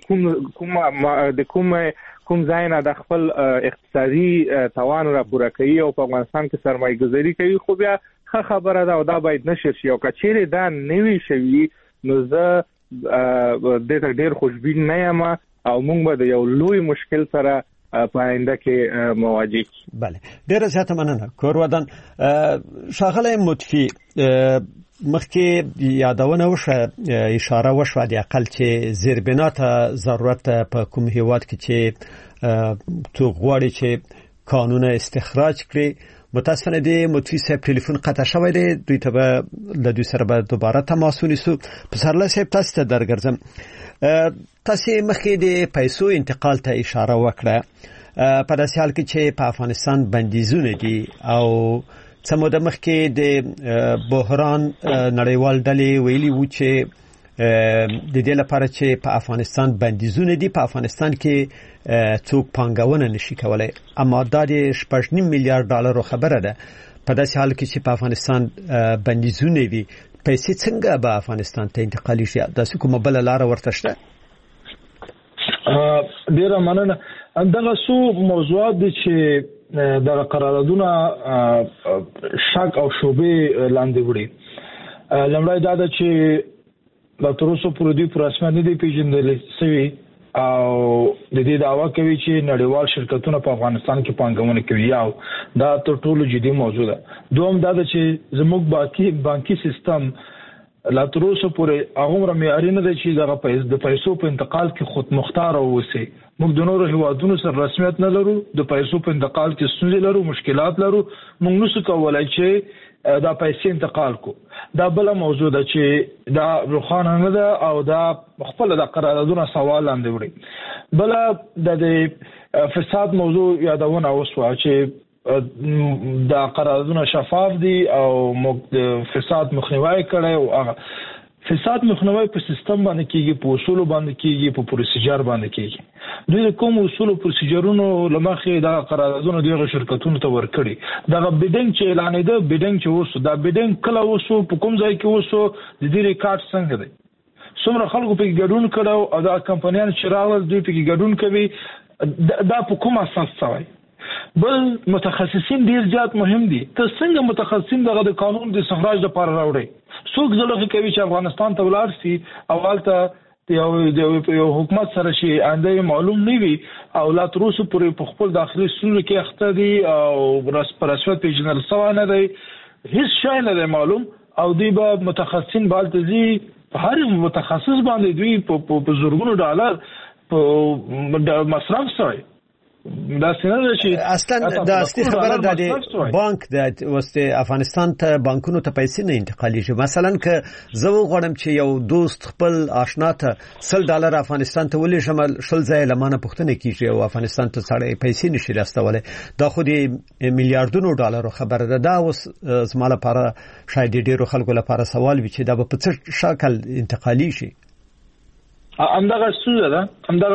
کوم ځای نه د خپل اقتصادي توان راپوره کوي او په افغانستان کې سرمایه گذاري کوي. خو بیا ښه خبره ده او دا باید نشر شي. او که چیرې دا نه وي شوي نو زه دته ډېر خوشبین نه یم او موږ به د یو لوی مشکل سره په آینده کې مواجه کیږو. بله، ډېره زیاته مننه کور ودان. ښاغلی مدفي، مخکې یادونه وشوه، اشاره وشوه د اقل چې زیربنا ته ضرورت په کوم هیواد کې چې تو غواړي چې قانون استخراج کړي. متاسفانه د مدفي صاحب ټلیفون قطع شوی دی، دوی ته به له دوی سره به دوباره تماس ونیسو. پسرلی صاحب تاسو ته درګرځم، تاسو مخکې د پیسو انتقال ته اشاره وکړه. په داسې حال کې چې په افغانستان بندیزونه دي او څه موده مخکې د بحران نړیوال ډلې ویلي وو چې د دې لپاره چې په افغانستان بندیزونه دي په افغانستان کې څوک پانګونه نشي کولای. اما دا د 6.5 میلیارډ ډالرو خبره ده. په داسې حال کې چې په افغانستان بندیزونه وي، پیسې څنګه به افغانستان ته انتقالي شي؟ داسې کومه بل لار ورته شته؟ ډیره مننه. دغه څو موضوعات دي چې د قراردادونو شک او شوبې لاندې وړي. لومړی دا ده چې د تروسو پرودي پر رسمي نه دی پیژندل شوی او د دې دعوا کوي چې نړیوال شرکتونه په افغانستان کې پانګونه کوي. او دا تر ټولو جدي موضوع ده. دوم دا ده چې زموږ بانکي سیستم لا تروسو پورې هغه معیاري نه دی چې د پیسو په انتقال کې خود مختار اوسي. موږ د نورو هیوادونو سره رسمیت نه لرو، د پیسو په انتقال کې ستونزې لرو، مشکلات لرو. موږ نشو کولای چې دا پیسې انتقال کو. دا بل موضوع ده چې دا روخانه نه ده او دا خپل د قراردادونو سوال لاندې وړي. بل د فساد موضوع یادونه وسوه چې دا قراردادونه شفاف دي او موږ د فساد مخنیوي کړي او فساد مخنیوي په سیستم باندې کیږي، په اصول باندې کیږي، په پروسیجر باندې کیږي. دوی کوم اصول او پروسیجرونو لمخې دا قراردادونه دغه شرکتونو ته ورکړي. دا بیډینګ چې اعلان دی، بیډینګ چې وسو، دا بیډینګ کله وسو، په کوم ځای کې وسو، د دې ریکارډ څنګه دی، څومره خلکو په ګډون کړو او دا کمپنیان چې راغل دوی په ګډون کوي، دا په کوم اساس شوی؟ بل متخصصین ډیر زیات مهم دي. ته څنګه متخصصین دغه د قانون د استخراج لپاره راوړي؟ څوک ځلوخي کوي چې افغانستان ته ولاړ شي او هلته یو حکومت سره شي انده معلوم نه وي او لا تر اوسه پورې په خپل داخلي ستونزو کې اخته دي او رسمت پیژندل شوی نه دی، هیڅ شی نه دی معلوم او دوی به متخصصین بالتزي په هر متخصص باندې دوی په زورګونو ډالر په مصرف شوی. دا څنګه شي اصلا د اصلي خبره د بانک د وسته افغانستان ته بانکونو ته پیسې نه انتقالېږي. مثلا که زه وغواړم چې یو دوست خپل آشنا ته $100 افغانستان ته ولېږم، 100 ځای لمانه پوښتنه کیږي او افغانستان ته سړی پیسې نشي راستولی. دا خو د میلیارډونو ډالرو خبره ده. دا اوس زما لپاره شاید ډېرو خلکو لپاره سوال وي چې دا به په څه شکل انتقالي شي. همدغه ستونزه ده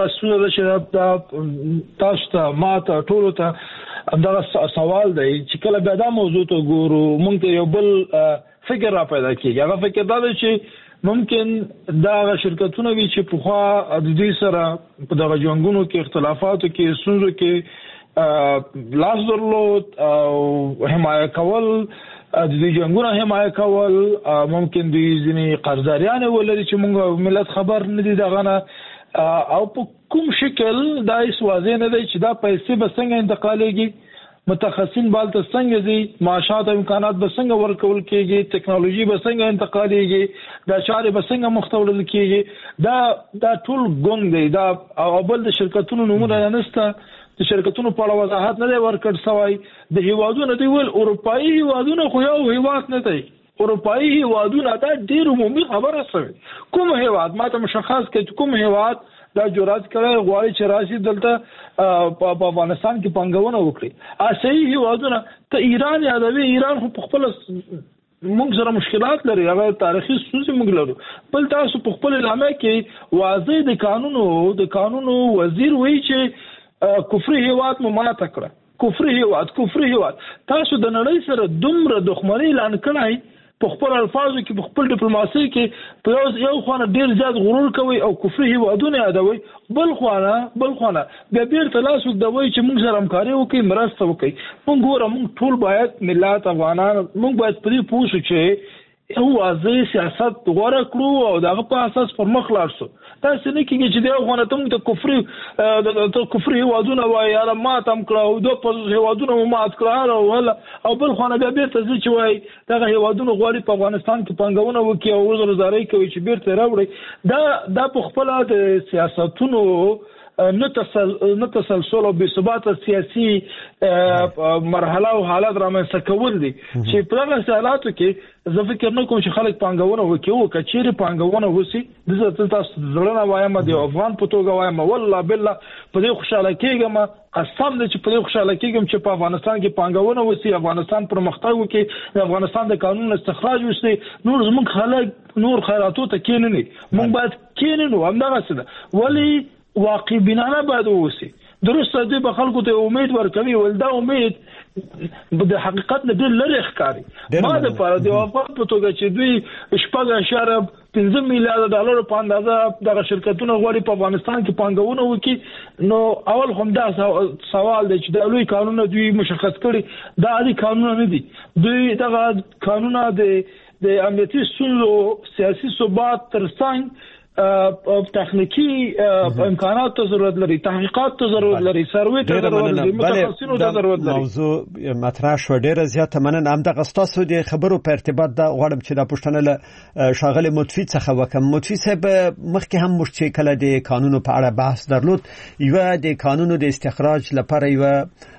چې تاسو ته ماته ټولو ته همدغه سوال دی چې کله بیا دا موضوع ته ګورو موږ ته یو بل فکر را پیدا کیږي. هغه فکر دا دی چې ممکن دا شرکتونه وي چې پخوا د دې سره په دغه جنګونو کې اختلافاتو کې ستونزو کې لاس درلود او حمایه کول د دې جنګونو حمایه کول، ممکن د ځینې قرضداريان ولري چې موږ ملت خبر نه دي دغه نه او په کوم شکل دا هیڅ واضح نه دی چې دا پیسې به څنګه انتقالېږي، متخصصین بالته څنګه دي، معاشات او امکانات به څنګه ورکول کېږي، ټکنالوژي به څنګه انتقالېږي، دا چارې به څنګه مختورل کېږي. دا ټول ګونګ دی. دا او بل د شرکتونو نمونه نشته، د شرکتونو په اړه وضاحت نه دی ورکړ شوی. د هیوادونو دی ول اروپایي هیوادونو خو یو هیواد نه دی، اروپایي هیوادونه دا ډېر عمومي خبره شوی. کوم هیواد ماته مشخص کړي کوم هیواد دا جرأت کړی غواړي چې راشي دلته په افغانستان کې پنګونه وکړي. آسیایي هیوادونه ته ایران یادوي، ایران خو په خپل موږ سره مشکلات لري، هغه تاریخي ستونزې موږ لرو. بل تاسو په خپل اعلامیه کې واضح د قانونو وزیر وایي چې کفري هیواد مو ماته کړه، کفري هیواد. تاسو د نړۍ سره دومره دښمنۍ اعلان کړای په خپل الفاظو کې په خپل ډیپلوماسي کې په یو خوانه ډیر زیات غرور کوي او کفري هیوادونه یادوي، بل خوانه بیا بیرته لاس وګدوي چې موږ سره همکاري وکړي، مرسته وکړي. موږ ټول باید ملت افغانان موږ باید په دې پوه شو چې یو واضح سیاست غوړه کړو او دغه په اساس پر مخ لاړ شو. تاسو نه کېږي چې دا غوڼه ته کفري هیوادونه وایي یا ماتم کړه او دوه په هیوادونه مات کړه او بل خو نه بیا بیرته ځي چې وایي دغه هیوادونه غواړي په افغانستان کې پنګونه وکړي او وزارزاري کوي چې بیرته راوړي. دا په خپل د سیاستونو نه تسلسل او بثبات سیاسي مرحله او حالات رامنځته کول دي چې په هغه حالاتو کې زه فکر نه کوم چې خلک پنګونه وکړي او کچېره پنګونه وسی د تاسو زړه وایم د افغان په توګه وایم والله بالله په دې خوشاله کېږم، قسم دې چې په دې خوشاله کېږم چې په افغانستان کې پنګونه وسی، افغانستان پرمختګ وکړي، د افغانستان د قانون استخراج وسی، نور زموږ خلک نور خیراتو ته کېنني، موږ باید کېننو. همدغه څه ده ولی واقع بنانه باید اوسي. درسته دی به خلکو ته امید ورکوي ول دا امید د حقیقت نه ډېر لري ښکاري. ما د پاره د وفات په توګه چې دوی 5.5 میلیارډ ډالر په اندازه دغه شرکتونه غواړي په افغانستان کې پنګونه وکړي، نو اول هم دا سوال دی چې د لوی قانون دوی مشخص کړي، دا عادي قانون نه دي. دوی دغه قانون د امنیتي ستونزو سیاسي ثبات ترڅنګ تخنیکی امکانات ته ضرورت لري، تحقیقات ته ضرورت لري، سروې ته ضرورت لري، متخصصینو ته ضرورت لري. موضوع مطرح شو ډیره زیاته مننه. همدغه ستاسو د خبرو په ارتباط دا غواړم چې دا پوښتنه له شاغل مطفی څخه وکم. مطفی صاحب مخکې هم موږ چې کله د قانونو په اړه بحث درلود، یو د قانونو د استخراج لپاره یو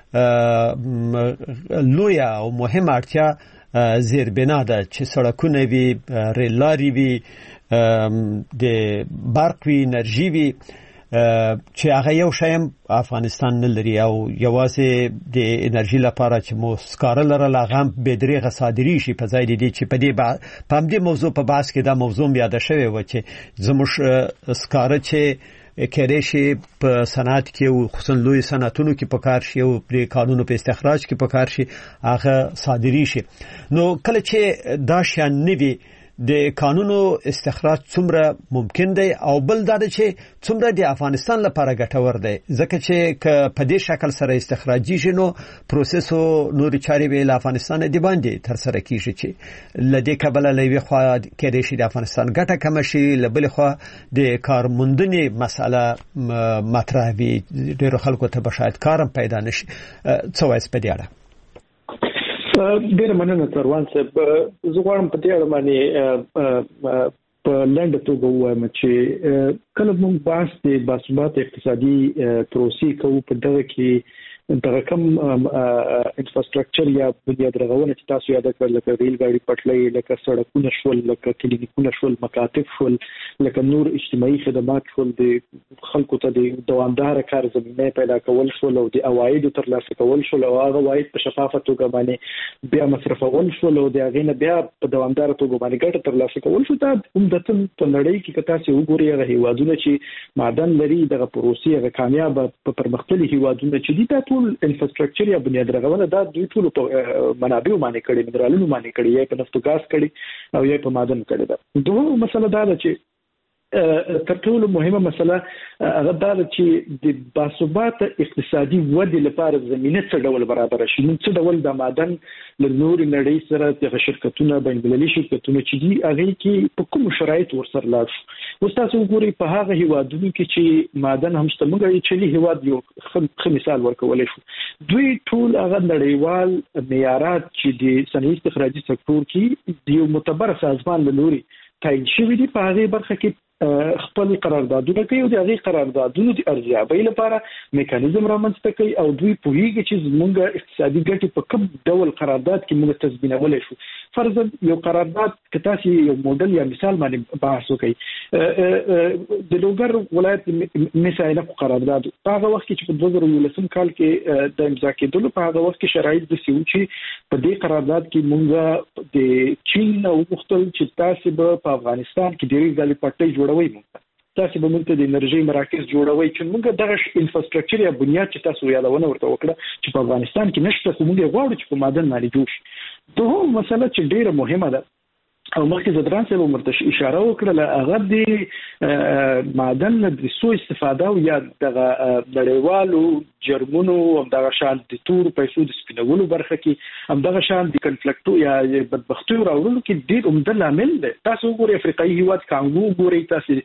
لویه او مهمه اړتیا زیربنا ده چې سړکونه وي، ریل لارې وي، د برق وی، انرژي وی، چې هغه یو شایم افغانستان نه لري او یوازې د انرژي لپاره چې مو سکاره لرله هغه هم بېدریغه صادري شي. په ځای دې چې په همدې موضوع په بحث کې دا موضوع یاده شوې وه چې زموږ سکاره چې کېدای شي په صنعت کې او خصوصا لوی صنعتونو کې په کار شي او د کانونو په استخراج کې په کار شي، هغه صادري شي. نو کله چې دا شیان نه وي د قانونو استخراج څومره ممکن دی او بل دا چې څومره د افغانستان لپاره ګټور دی ځکه چې په دې شکل سره استخراجي شنو پروسس او نور چاري به له افغانستان دی باندې تر سره کیږي چې لدې کبل لوي خو کې د شي د افغانستان ګټه کم شي لبل خو د کارموندنې مسله مطرح وي ډېر خلکو ته بشاید کارم پیدا نشي څه وایي په دې اړه ډېر مننه تروان صاحب زه غواړم په دې اړه باندې په لنډه توګه ووایم چې کله موږ بحث د باثباته اقتصادي پروسې کوو په دغه کې دغه کوم انفراستراکچر یا بنیاد رغونه چې تاسو یاد کړل لکه ریل ګاډي پټلۍ لکه سړکونه شول لکه کلینیکونه شول مکاتب شول لکه نور اجتماعي خدمات شول د خلکو ته د دوامدار کار زمینه پیدا کول شول او د عواید ترلاسه کول شول او هغه عواید په شفافه توګه باندې بیا مصرفول شول او د هغه نه بیا په دوامدار توګه باندې ګټه ترلاسه کول شو دا عمدتاً په نړۍ کې که تاسو وګورئ هغه هیوادونه چې معدن لري دغه پروسې هغه کامیاب په پرمختللي هیوادونه چې دي ټول انفراستراکچر یا بنیاد رغونه دا دوی ټول په منابعو باندې کړي منرالونو باندې کړي یا په نفت او ګاز کړي او یا په معدن کړي دا دوه مسله دا ده چې تر ټولو مهمه مسله هغه دا چې د باثباته اقتصادي ودې لپاره زمينه څه ډول برابر شي نو څه ډول د معدن له نور نړۍ سره د شرکتونو بین‌المللي شرکتونو چې دي هغه کې په کوم شرایط ورسره لاړ شو تاسو وګورئ په هغه هیوادونو کې چې معدن هم شته موږ چې هیواد یو ښه مثال ورکولای شو دوی ټول هغه نړیوال معیارات چې د صنعتي استخراجي سکتور کې د یو معتبر سازمان له لوري تعین شوی دي په هغه برخه کې خپل قراردادونه کوي او د هغه قراردادونو د ارزیابۍ لپاره میکانیزم رامنځته کوي او دوی پوهیږي چې زموږ اقتصادي ګټې په کوم ډول قرارداد کې موږ تضمینولای شو فرضاً یو قرارداد کته چې یو موډل یا مثال باندې بحث وکړي د لوګر ولایت مثاله قرارداد هغه وخت چې په 2019 کال کې د امضا کېدلو په هغه وخت کې شرایط د سیو چې په دې قرارداد کې موږ د چین او مختلف چې تاسو په افغانستان کې ډېری ځلې پټي جوړوي تاسو به موږ ته د انرژي مراکز جوړوي چې موږ دغه انفراستراکچر یا بنیاد چې تاسو یادونه ورته وکړه چې په افغانستان کې نشته خو موږ غواړو چې په معدن باندې جوړ شي دوه مسله چې ډیره مهمه ده او مخکې زدران صاحب مرتش اشاره وکړه هغه د معدن د سو استفاده او یا د نړیوالو جرمونو او د شان د تور پیسو د سپینولو برخه کې هم د شان د کنفلیکټو یا بدبختي راوړلو کې ډېر عمده عامل دی تاسو وګورئ افریقایي هیواد کانګو وګورئ تاسو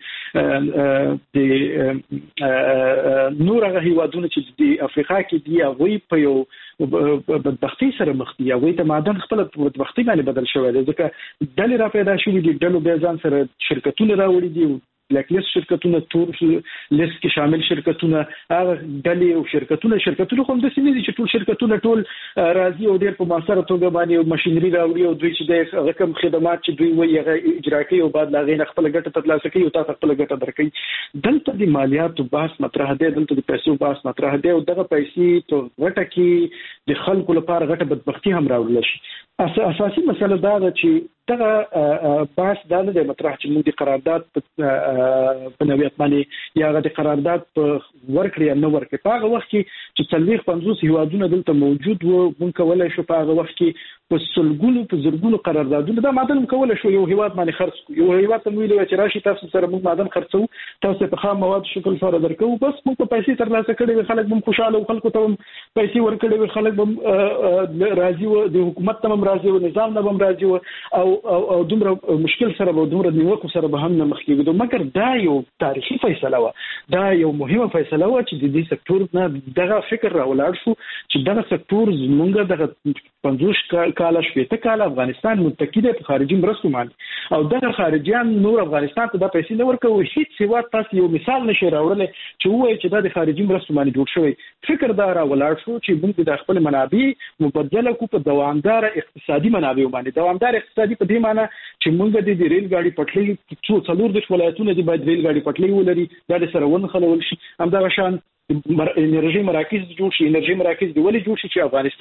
د نور هغه هیوادونه چې د افریقا کې دی هغه په یو بدبختی سره مخ دي هغه ته معدن خپل بدبختی باندې بدل شوی دی ځکه ډلې را پیدا شوې دي ډلو به ځان سره شرکتونه راوړي دي بلیک لیست شرکتونه تور لیست کې شامل شرکتونه هغه ډلې او شرکتونه خو د سیمې چې ټول شرکتونه ټول راضي او ډېر په ماسره توګه باندې ماشينري راوړي او دوی چې د رقم خدمات چې دوی وایي هغه اجرا کوي او بعد لاغې خپل ګټه ترلاسه کوي او تاسو خپل ګټه درکوي دلته د مالیاتو بحث مطرح دی دلته د پیسو بحث مطرح دی او دغه پیسې په غټه کې د خلکو لپاره غټه بدبختی هم راوړل شي اساسي مسله دا ده چې دغه بحث دا نه دی مطرح چې موږ د قرارداد په نویت باندې یا د قرارداد په ورکړې نه ورکړې په هغه وخت کې چې 50 هیوادونه دلته موجود وو موږ کولای شو په هغه وخت کې په سلګونو په زرګونو قراردادونه دا معدن کولای شو یو هیواد باندې خرڅ یو هیواد ته ویل چې راشي تاسو سره موږ معدن خرڅو تاسو په خام مواد شکل سره درکو بس موږ په پیسې ترلاسه کړې خلک هم خوشاله او خلکو ته پیسې ورکړي خلک هم راضي وو د حکومت ته هم راضي وو نظام نه هم راضي وو او دومره مشکل سره به دومره نیوکو سره به هم نه مخ کېږي مګر دا یو تاریخي فیصله و دا یو مهمه فیصله و چې د دې سکتور نه دغه فکر راولاړ شو چې دغه سکتور زمونږ دغه 50 کال شپته کال افغانستان متکی دی په خارجي مرستو باندې او دغه خارجيان نور افغانستان ته د پیسې نه ورکوي هیڅ سیوا تاسو یو مثال نشي راوړل چې وایي چې د خارجي مرستو باندې جوړ شوی فکر دا راولاړ شو چې موږ د خپل منابع مبادله کو په دوامدار اقتصادي منابع باندې دوامدار اقتصادي په دې معنی چې موږ د ریل ګاډي پټلۍ څلور د ولایتونو د باید ریل ګاډي پټلۍ ولري دا د سره ونخلول شي همدا شان انرژي مراکز جوړ شي انرژي مراکز دی ولې جوړ شي چې افغانستان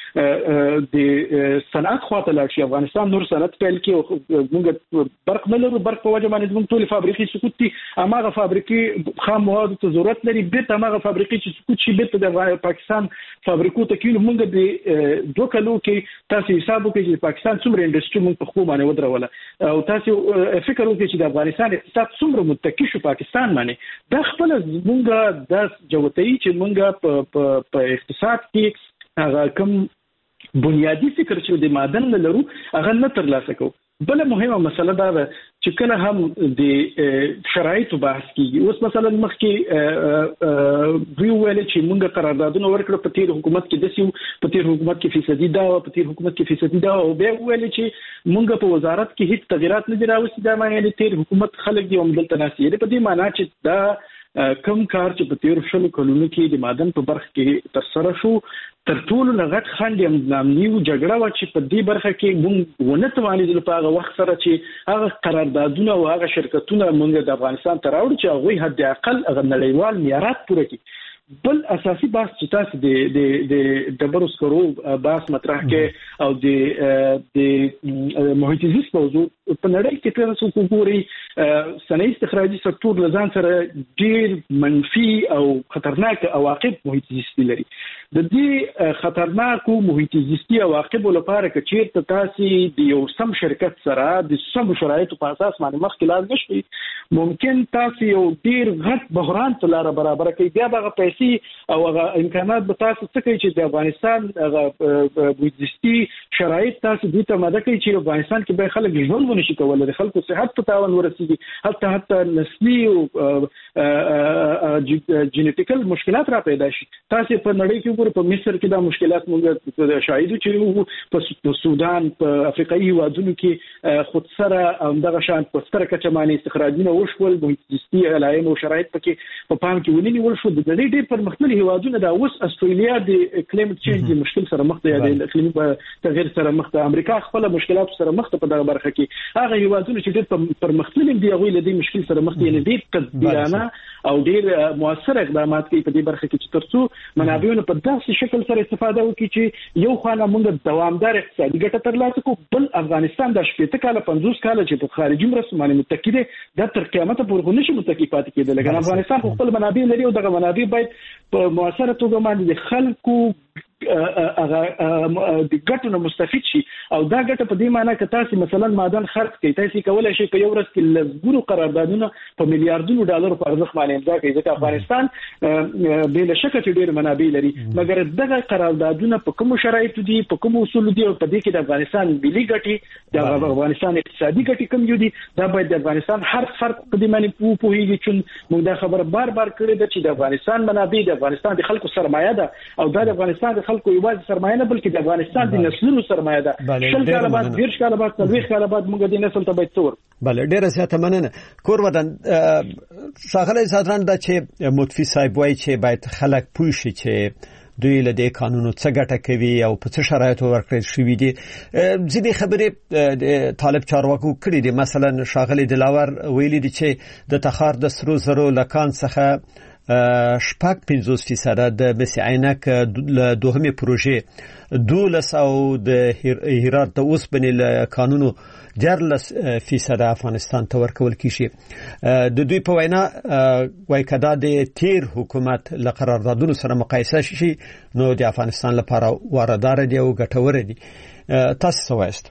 د صنعت خواته لاړ شي. افغانستان نور صنعت پیل کې موږ برق نه لرو، برق په وجه باندې موږ ټول فابریکې سقوط دي. هغه فابریکې خام مواد ته ضرورت لري، بیرته هغه فابریکې چې سقوط شي بیرته د پاکستان فابریکو ته کېلو. موږ د 2 کلو کې تاسو حساب وکړئ چې پاکستان څومره انډستری موږ په خو باندې ودروله، او تاسو فکر وکړئ چې د افغانستان اقتصاد څومره متکی شو پاکستان باندې. دا خپل موږ د جوړتای چې موږ په اقتصاد کې هغه کوم بنیادی فکر چې د معدن لرو هغه نه ترلاسه کوو. بل مهمه مسله دا ده چې کله هم د شرایطو بحث کیږي. اوس مثلا مخکې ویل چې موږ قراردادونه ورکړو په تیر حکومت کې دسیو، په تیر حکومت کې فیصدي دا، په تیر حکومت کې فیصدي دا، او بیا ویل چې موږ په وزارت کې هیڅ تغیرات نه دي راوستي. دا معنی تیر حکومت خلک دی عمدل تناسي په دې معنی چې دا کم کار چې په تیر شلو کلونو کې د معدن په برخه کې تر سره شو تر ټولو لغټ خنډ امنیو جګړه و چې په دې برخه کې موږ ونه توانیدل په هغه وخت سره چې هغه قراردادونه او هغه شرکتونه موږ د افغانستان ته راوړو چې هغه حد اقل هغه نړیوال معیارات پوره کړي. بل اساسي بحث چې تاسو د ډبرو سکرو بحث مطرح کې او د محیط زیست موضوع په نړۍ کې تاسو وګورئ صنایع استخراجي سکتور لزان سره ډیر منفي او خطرناک عواقب محیط زیستی لري. د دې خطرناکو محیط زیستی عواقب لپاره چې چیرته تاسو د یو سم شرکت سره د سم شرایطو په اساس باندې مخکې لاړ نشئ، ممکن تاسو یو ډیر غټ بحران ته لار برابر کړئ. بیا هغه پیسې او هغه امکانات به تاسو څه کوي چې د افغانستان هغه محیط شرایط تاسو دوی ته ماده کوي چې افغانستان کې به خلک ژوند ونشي کولای، د خلکو صحت ته تاوان ورسیږي، حتی نسلي او جینیټیکل مشکلات را پیدا شي. تاسو په نړۍ کې وګورئ، په مصر کې دا مشکلات موږ شاهدو چې په سودان، په افریقایي هیوادونو کې خود سره همدغه شان په ستره کچه باندې استخراجونه وشول، محیط علایم او شرایط پکې په پام کې ونیول شو. د نړۍ ډېر پرمختللي هیوادونه دا اوس استرالیا د کلایمټ چینج د مشکل سره مخ ده، د اقلیمي تغیر سره مخ ده، امریکا خپل مشکلات سره مخ ده په دغه برخه کې. هغه هیوادونه چې ډېر پرمختللي دي هغه له دې مشکل سره مخ دي، یعنی ډېر تدبیرانه او ډېر مؤثر اقدامات کوي په دې برخه کې چې ترڅو منابعونه په داسې شکل سره استفاده وکړي چې یو خانه موږ دوامدار اقتصادي ګټه ترلاسه کړو، بل افغانستان د 15 کاله 50 کاله چې په خارجي مرستو باندې متکی دی دا تر قیامت پورې نشي متکی پاتې کېدل. لکه افغانستان خپل منابع لري او دغه منابع باید په مؤثره توګه باندې د خلکو د ګټو نه مستفید شي. او دا ګټه په دې معنی چې تاسو مثلا معدن خرڅ کوي، تاسو کولای شئ په یو ورځ کې لږ قراردادونه په میلیارډونو ډالر په ارزښت باندې امضا کړئ، ځکه افغانستان بلا شک چې ډېر منابع لري، مګر دغه قراردادونه په کوم شرایطو دي، په کوم اصول دي، او په دې کې د افغانستان ملي ګټې، د افغانستان اقتصادي ګټې کوم دي، دا باید د افغانستان هر فرد په دې باندې پوهیږي. چې موږ دا خبره بار بار کړې ده چې د افغانستان منابع د افغانستان د خلکو سرمایه ده، او دا د افغانستان خلکو یوازې سرمایه نه بلکې د افغانستان د نسلونو سرمایه ده. 20 کاله بعد 20 کاله بعد 30 کاله بعد موږ د نسل ته باید څور. بله، ډیره زیاته مننه. کور ودان ښاغلی صدران دا چې مطفی صاحب وایي چې باید خلک پوه شي چې دوی له دې قانونو څه ګټه کوي او په څه شرایطو ورکړل شوي دي. ځینې خبرې طالب چارواکو کړي دي. مثلا ښاغلی دلاور ویلي دي چې د تخار د سرو زرو له کان څخه 50% د مس عینک له دوهمې پروژې 12 او د هرات د اوسپنې له قانونو 14% افغانستان ته ورکول کیږي. د دوی په وینا وایي کدا د تیر حکومت له قراردادونو سره مقایسه شي نو د افغانستان لپاره واردار دي او ګټور دي. تاسو څه وایست؟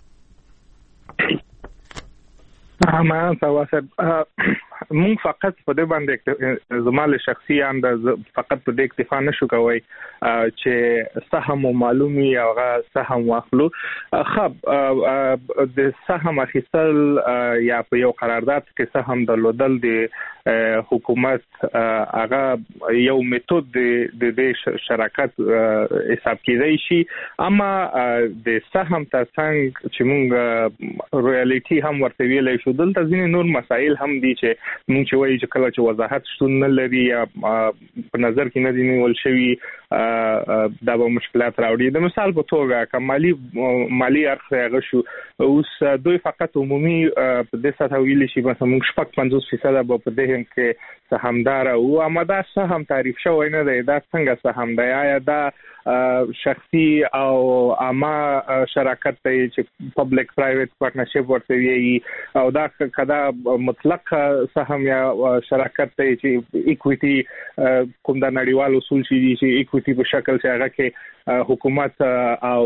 ما صاحب مونږ فقط په دې باندې زماله شخصي انداز فقط په دې اکتفا نشو کوي چې سهم معلومي او سهم واخلو. خب د سهم اخیستل یا په یو قرارداد کې سهم درلودل د حکومت هغه یو میتود د شراکت حساب کېدای شي، اما د سهم ترڅنګ چې مونږ رویالټي هم ورته ویلای شو، دلته ځینې نور مسایل هم دي چې مونږ چې وایي چې کله چې وضاحت شتون نه لري یا په نظر کې نه دي نیول شوي دا به مشکلات راوړي. د مثال په توګه کمالي مالی اړخ هغه شو اوس دوی فقط عمومي په دې سطح ویل شي مثلا موږ 50% به په دې کې سهامدار او امدا سهم تعریف شوی نه دی. دا څنګه سهم دی؟ آیا دا شخصي او عامه شراکت ته چې پبلک پرایویټ پارتنرشپ ورته وی او دا کدا مطلق سهم یا شراکت ته چې ایکویټي کوم د نړیوال اصول چې ایکویټي په شکل چې هغه کې حکومت او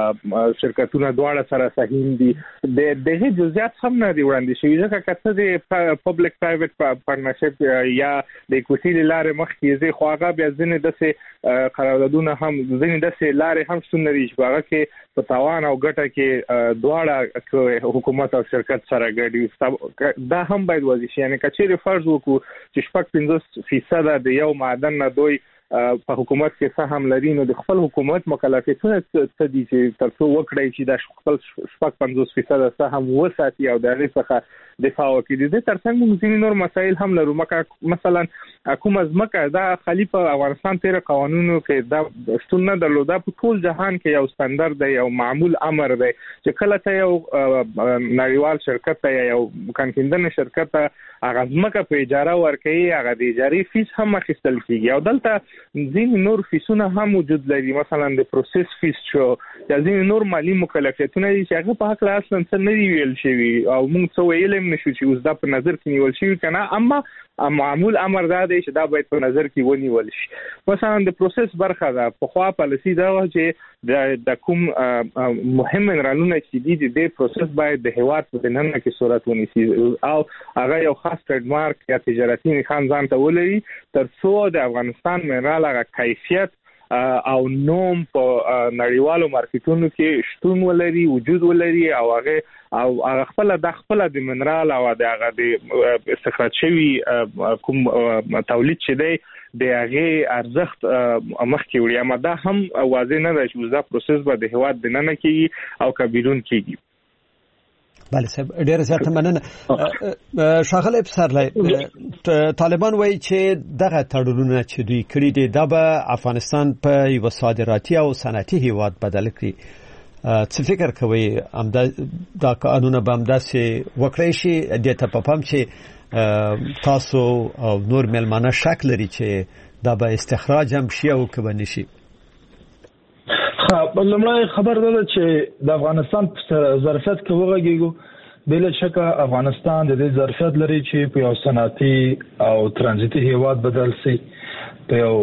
شرکتونه دواړه سره سهیم دي. د جزئیات هم نه دی وړاندې شوی ځکه کته د پبلک پرایویټ پارتنرشپ یا د ایکویټي لارې مخکې زی خواغه بیا ځنه د قراردادونه هم ځنه د لارې هم ستون لري چې هغه کې په تاوان او ګټه کې دواړه حکومت او شرکت سره ګډي. دا هم باید واضح شي. یعنی کچېره فرض وکړو چې 50% د یو معدن نه دوی په حکومت کې سهم لري نو د خپل حکومت مکلفیتونه څه دي چې ترڅو وکړي چې د خپل 50% سهم وساتي او د هغې څخه دفاع وکړي. د ترڅنګ موږ ځینې نور مسایل هم لرو. مثلا کومه ځمکه دا خالي په افغانستان تیر قانونو کې دا شتون نه درلوده. په ټول جهان کې یو ستاندرد دی او معمول امر دی چې کله ته یو نړیوال شرکت ته یو کانکیندنه شرکت ته هغه ځمکه په اجاره ورکړي هغه د اجارې فیس هم اخیستل کیږي او دلته ځینې نور فیسونه هم وجود لري. مثلا د پروسس فیس شو یا ځینې نور مالی مکلفیتونه دي چې هغه په حق له اصلا څه نه دی ویل شوی او موږ څه ویل نشو چې اوس دا په نظر کې نیول شوی کنه. اما معمول امر دا دی چې دا باید په نظر کې ونیول شي. مثلا د پروسس برخه ده په خوا پالیسی دا چې د کوم مهم منرالونه چې دي د پروسس باید د هیواد په دننه کې صورت ونیسي او هغه یو خاص ټریډ مارک یا تجارتي نښان ځان ته ولري ترڅو د افغانستان منرال هغه کیفیت او نوم په نړیوالو مارکیټونو کې شتون ولري وجود ولري او هغه خپل د منرال او د هغه د استخراج شوی کوم تولید چې دی د هغه ارزښت مخکې وړي. اما دا هم واضح نه ده چې دا پروسس به د هیواد دننه کېږي او کبیرون کېږي. بله صاحب ډېر زیات مننه. ښاغلی پسرلی طالبان وایي چې دغه تړونونه چې دوی کړي دي دا به افغانستان په یو صادراتي او صنعتي هیواد بدل کړي. څه فکر کوي دا قانون به همداسې وکړی شي؟ دې ته په پام چې تاسو او نور مېلمانه شک لري چې دا به استخراج هم شي او که به نه شي؟ لومړی خبر ده چې د افغانستان په ظرفیت کې وغږیږو بلا شکه افغانستان د دې ظرفیت لري چې په یو صنعتي او ترانزیتي هیواد بدل شي په یو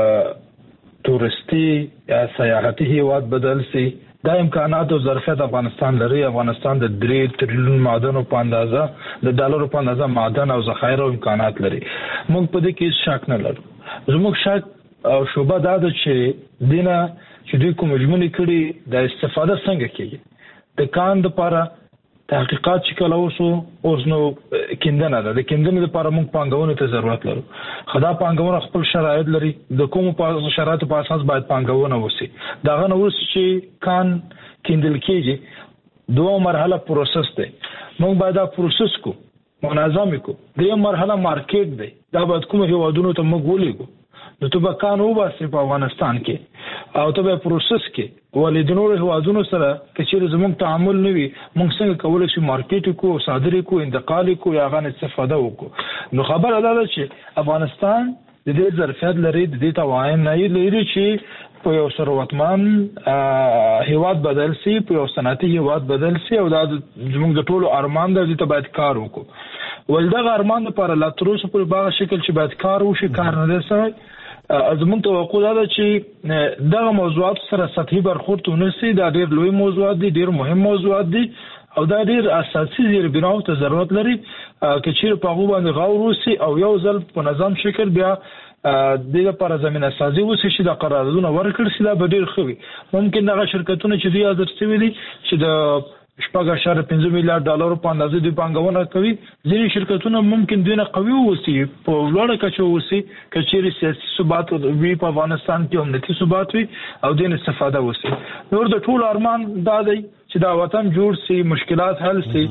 تورستی یا سیاحتي هیواد بدل شي. دا امکانات او ظرفیت افغانستان لري. افغانستان د 3 تریلیون معدن په اندازه د ډالرو په اندازه معدن او ذخایر او امکانات لري. موږ په دې کې شک نه لرو. زموږ شک او شوبه دا ده چې دینه چې دوی کوم ژمنې کړي د استفاده څنګه کیږي. د کان لپاره تحقیقات چې کله اوس نو کیندنه ده. د کیندنې لپاره موږ پانګونې ته ضرورت لرو. خدا پانګونه خپل شرایط لري. د کوم شرایطو په اساس باید پانګونه وشي. داغه نو چې کان کیندل کیږي 2 مرحله پروسس دی. موږ باید دا پروسس کو منظم کو. د یو مرحله مارکیټ دی. دا باید کوم هیوادونو ته موږ ولېږو. نو ته به کان وباسي په افغانستان کې او ته به پروسس کې ولې د نورو هیوادونو سره چې زموږ تعامل نه وي موږ څنګه کولای شو مارکیټ کو صادري کو انتقال کو یا غن استفاده وکړو. نو خبره ده چې افغانستان د دې ظرفیت لري. د دې توان نه لري چې په یو ثروتمن هیواد بدل شي په یو صنعتي هیواد بدل شي او دا زموږ د ټولو ارمان ده چې باید کار وکړو. ولدغه ارمان لپاره لا تر اوسه په باغ شکل چې باید کار وشي کار نه سره زموږ توقع ده چې دغه موضوعات سره سطحي برخورد ونشي. دا ډېر لوی موضوعات دي ډېر مهم موضوعات دي او دا ډېر اساسي زیربناو ته ضرورت لري چې چیرې په هغه باندې غور وشي او یو ځل په نظام شکل بیا د لپاره زمينه سازي وشي چې د قراردادونه ورکړل شي. دا به ډېر ښه وي. ممکن دغه شرکتونه چې دوی حاضر شوي دي چې د 5.5 میلیارډ ډالر په اندازې د پانګونه کوي. ځینې شرکتونه ممکن دوی نه قوي وسی په لوړه کچه وسی کچېری سیاسي ثبات وي په افغانستان کې امنیتي ثبات وي او د استفاده وسی. نور د ټول ارمان دا دی چې دا وطن جوړ شي مشکلات حل شي.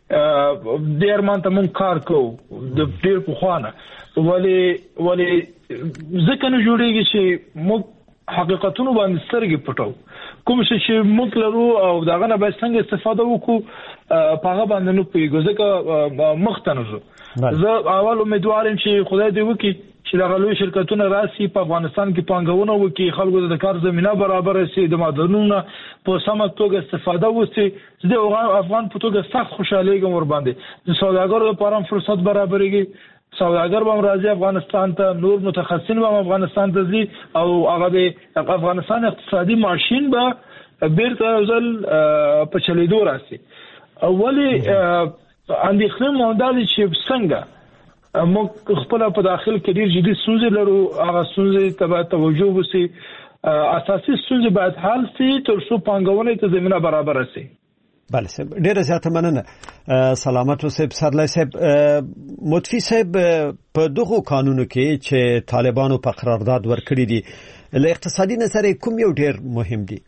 د ارمان ته مونږ کار کوو د ډېر په خوانه ولی ځکه نه جوړیږي چې موږ حقیقتونو باندې سترګې پټو کوم چې موږ لرو او داغه نه به څنګه استفاده وکړو پاغه باندې نو پیګو ځکه مختنزو زه اول امیدوار یم چې خدای دې وکړي چې د غلوي شرکتونو راسي په افغانستان کې پانګونه وکړي خلکو د کار زمينه برابر شي د معدنونو په سمه توګه استفاده وکړي د افغان په توګه سخت خوشاله ګم ور باندې د سوداګرو لپاره فرصت برابرېږي سوداګر به راځي افغانستان ته نور متخصصین به افغانستان ته ځي او هغه د افغانستان اقتصادي ماشين به بیرته ځل په چلیدو راسي اولی اندېښنه موندالي چې څنګه موږ خپل په داخل کې ډیر جدي ستونزې لرو هغه ستونزې ته توجه وسی اساسي ستونزې باید حل شي تر څو پانګونه ته زمينه برابر شي بله صاحب ډیره زیاته مننه سلامت اوسئ پسرلی صاحب مطفی صاحب په دغه قانونو کې چې طالبانو په قرارداد ورکړي دي له اقتصادي نظر کوم یو ډیر مهم دي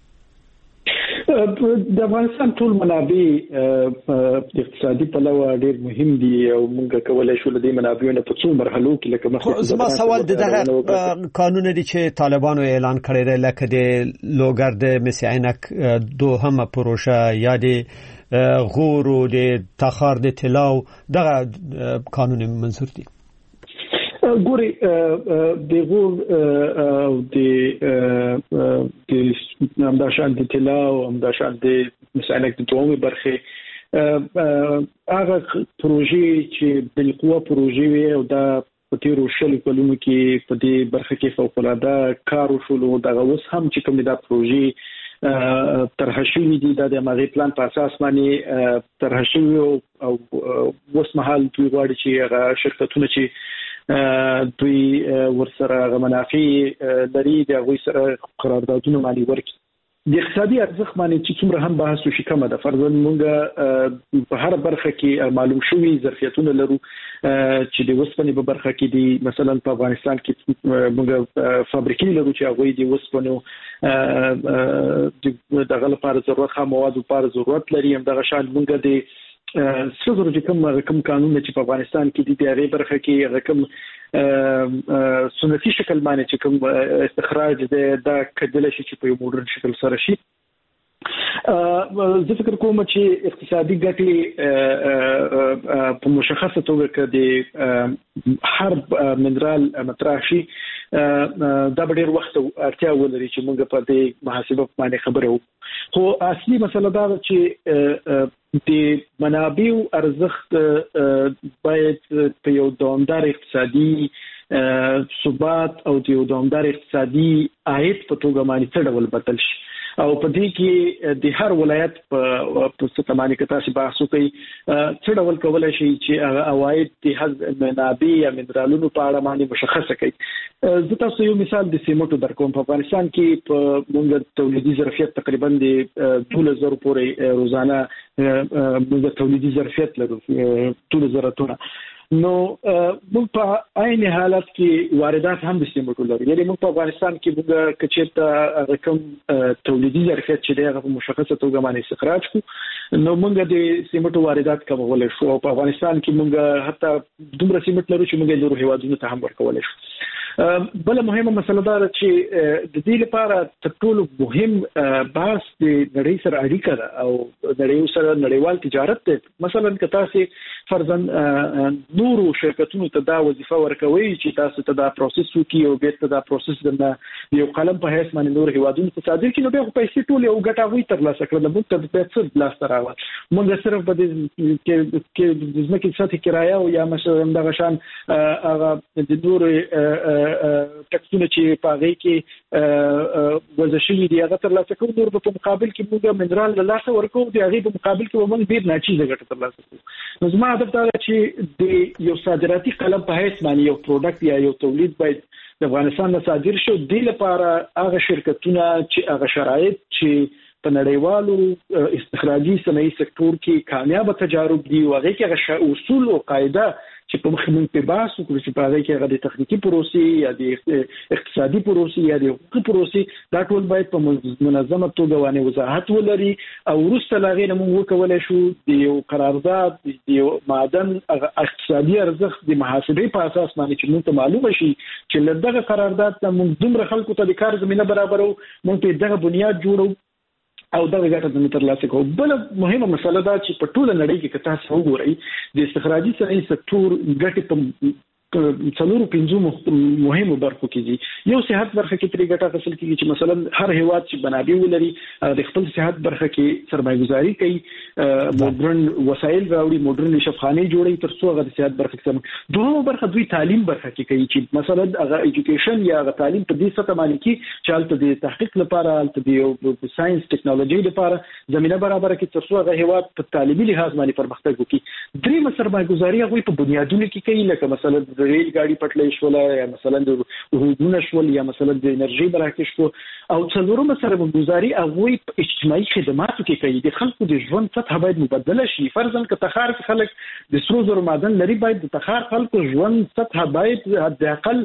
د افغانستان ټول منابع اقتصادي پلوه ډیر مهم دي او موږ کولای شو د دې منابعونو په څو مرحلو کې لکه مخکې زما سوال دغه قانون دی چې طالبانو اعلان کړی دی لکه د لوګرد مسعینک دوهمه پروژه یا د غور او د تخار د طلاو دغه قانون منظور دي ګوري د غور او د همداشان د طلاو همداشان د مسعینک د دومره برخه هغه پروژې چې بالقوه پروژې وي او دا په تیرو شلو کلونو کې په دې برخه کې فوق العاده کار وشول دغه اوس هم چې کوم دا پروژې طرح شوې دي د مغرب پلان په اساس باندې طرح شوې او اوس مهال دوی غواړي چې هغه شرکتونه چې دوی ورسره منافع لري د غوي سره قراردادونه مالي ورکړي د اقتصادي ارزښت باندې چې څومره هم بحث وشي کومه ده فرضاً موږ په هر برخه کې معلوم شوی ظرفیتونه لرو چې د وسپنې په برخه کې دي مثلا په افغانستان کې موږ فابریکې لرو چې هغه د وسپنو دغه لپاره ضرورت خام مواد لپاره ضرورت لري هم دغه شان موږ د څلور چې کوم قانون چې په افغانستان کې د دې برخه کې رقم سنتي شکل باندې چې کوم استخراج د کډل شي چې په یو مودرن شکل سره شي زه فکر کوم چې اقتصادي ګټې په مشخصه توګه کې د هر منرال مطرح شي دا ډېر وخت اړتیا ولري چې موږ په دې محاسبه باندې خبرو خو اصلي مسله دا چې د منابع ارزښت باید په یو دوامدار اقتصادي ثبات او د یو دوامدار اقتصادي عاید په توګه باندې څه ډول بدل شي او په دې کې د هر ولایت په ستمانه کې تاسو بحث وکړي څه ډول کولای شي چې عواید د حذف منابع یا منرالونو په اړه باندې مشخصه کړي زه تاسو یو مثال د سیمټو درکوم په افغانستان کې په موږ تولیدي ظرفیت تقریبا د 2000 پورې روزانه موږ تولیدي ظرفیت لرو 2000 ټنه نو موږ په عین حالت کې واردات هم د سیمټو لرو یعنی موږ په افغانستان کې موږ کچېته رقم تولیدي ظرفیت چې دغه په مشخصه توګه باندې استخراج کو نو موږ د سیمټو واردات کمول شو او په افغانستان کې موږ حتی دومره سیمټ لرو چې موږ د هیوادونو ته هم ورکول شو بل مهمه مسله دا چې د دې لپاره تر ټولو مهم بحث د نړۍ سره اړیکه ده او نړۍ سره نړیوال تجارت ده مثلا که تاسو فرضاً نورو شرکتونو ته دا وظیفه ورکوي چې تاسو ته دا پروسس وکړي او بیرته دا پروسس د یو قلم په هیڅ باندې نور هیوادونو ته صادر کړي نو به پیسې ټول یو ګټه وي تر لاسه کړل موږ ته په څه لاس راغله موږ صرف په دې کې د ځمکې ساتي کرایه او یا مثلا دغه شان هغه د نور ټکسونه چې پاغي کې وزشي دي هغه تر لاسه کوو نور په مقابل کې موږ منرال له لاسه ورکو دی هغه په مقابل کې موږ ډیر ناچیزه ګټه تر لاسه کوو نو زما هدف دا چې د یو صادراتي قلم په هیڅ باندې یو پروډکټ یا یو تولید باید د افغانستان نه صادر شو د لپاره هغه شرکتونه چې هغه شرایط چې په نړیوالو استخراجي صنایع سکتور کې کامیاب تجارب دي او هغه کې اصول او قاعده چې په مخ موږ په باسو کوم چې په هغه کې هغه د تخنیکی پروسې یا د اقتصادي پروسې یا د حقوقي پروسې دا ټول باید په منظمه توګه باندې وضاحت ولري او وروسته لاغې نه موږ وکولای شو د یو قرارداد د معدن اقتصادي ارزښت د محاسبې په اساس باندې چې موږ ته معلومه شي چې لدغه قرارداد ته موږ دومره خلکو ته د کار زمينه برابرو موږ په دغه بنیاد جوړو او دغه ګټه د ترلاسه کوو. بل مهمه مسله دا چې په ټوله نړۍ کې که تاسو وګورئ د استخراجي صنایع سکتور ګټه په څلورو پنځو مهمو برخو کې دي. یو صحت برخه کې ترې ګټه حاصل کیږي چې مثلا هر هیواد چې منابع ولري د خپل صحت برخه کې سرمایه‌ګذاري کوي، مدرن وسایل راوړي، مدرن شفاخانه جوړي تر څو هغه د صحت برخه کې. دویمه برخه دوی تعلیم برخه کې کوي چې مثلا هغه ایجوکیشن یا هغه تعلیم په دې سطح باندې کې چې حالت د تحقیق لپاره، حالت د ساينس ټیکنالوژي لپاره زمينه برابر کې تر څو هغه هیواد په تعلیمي لحاظ باندې پرمختګ وکړي. دریمه سرمایه‌ګذاري هغه په بنیادونو کې کوي لکه مثلا د ریل ګاډي پټلۍ شول یا مثلا د هوګونه شول یا مثلا د انرژي مراکز شو. او څلورمه سرمایه‌ګذاري هغه په اجتماعي خدماتو کې کوي. د خلکو د ژوند سطح باید مبادله شي. فرضاً که تخار کې خلک د سرو زرو معدن لري، باید د تخار خلکو ژوند سطح باید حد اقل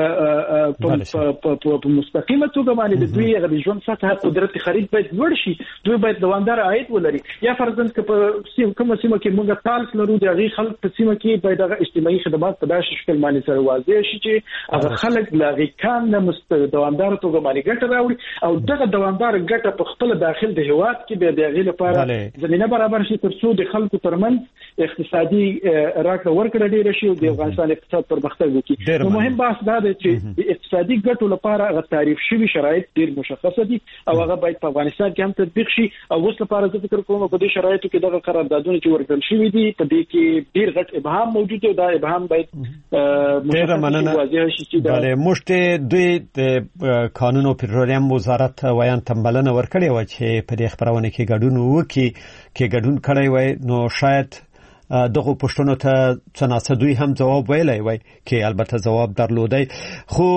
په مستقیمه توګه باندې د دوی د ژوند سطح قدرت خرید باید لوړ شي. دوی باید دوامدار عاید ولري. یا فرضاً که په کومه سیمه کې موږ تالک لرو، د هغه خلک په سیمه کې باید د اجتماعي خدمات په داسې شکل باندې سره واضح شي چې هغه خلک لاغي کام نه دوامدار توګه باندې ګټه راوړي او دغه دوامدار ګټه په خپل داخل د هیواد کې به د غیر لپاره زمينه برابر شي تر څو د خلکو ترمنځ اقتصادي راکړه ورکړه ډیره شي او د افغانستان اقتصاد پرمختګ وکړي. نو مهم بحث دا دی چې د اقتصادي ګټو لپاره هغه تعریف شوی شرایط ډیر مشخصه دي او هغه باید په افغانستان کې هم تطبیق شي. او اوس لپاره زه فکر کوم په دې شرایطو کې دغه قراردادونه چې ورکړل شوی دي په دې کې ډیر غټ ابهام موجود دی. دا ابهام باید ډیر مننه. بله مشته دوی د قانون او پټرولیم وزارت وایان تمبلنه ورکړی و چې په دې خبرونه کې ګډون وکړي کې ګډون کړی وای نو شاید دغه پښتنو ته څنګه دوی هم جواب ویلای وای کې البته جواب درلودای. خو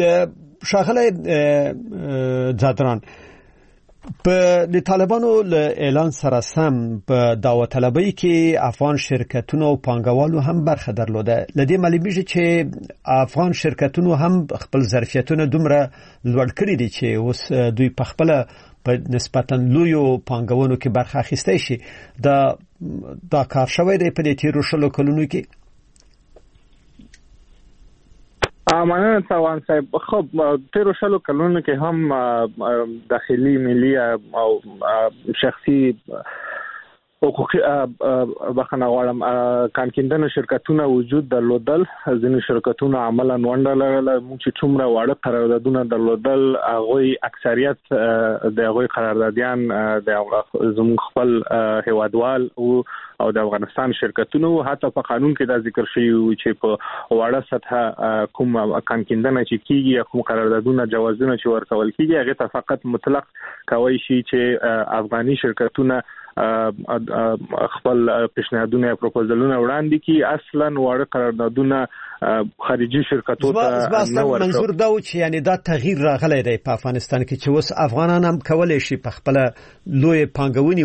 شاغله زادران په د طالبانو له اعلان سره سم په دعوت طلبۍ کې افغان شرکتونو او پانګوالو هم برخه درلوده. لدې معلومیږي چې افغان شرکتونو هم خپل ظرفیتونه دومره لوړ کړی دي چې اوس دوی په خپل په نسبتا لویو پانګونو کې برخه اخیستی شي. دا کار شوی دی په دې تیرو شلو کلونو کې. مننه تاوان صاحب. خب تیرو شلو کلونو کې هم داخلي ملي او شخصي حقوقي بخنه غواړم کانکیندنه شرکتونه وجود درلودل. ځینې شرکتونه عملاً ونډه لرله. موږ چې څومره واړه قراردادونه درلودل هغوی اکثریت د هغوی قراردادیان د زموږ خپل هیوادوال او د افغانستان شرکتونو. حتی په قانون کې دا ذکر شوی چې په واړه سطح کوم کانکیندنه چې کیږي کوم قراردادونه جوازونه چې ورکول کیږي هغه ته فقط مطلق کوي شي چې افغاني شرکتونه خپل پیشنهادونه یا پروپوزلونه وړاندې کی. اصلا واړه قراردادونه خارجي شرکتو ته نه ورکول. منظور دا و چې یعنی دا تغییر راغلی دی په افغانستان کې چې اوس افغانان هم کولای شي په خپل لوی پانګونې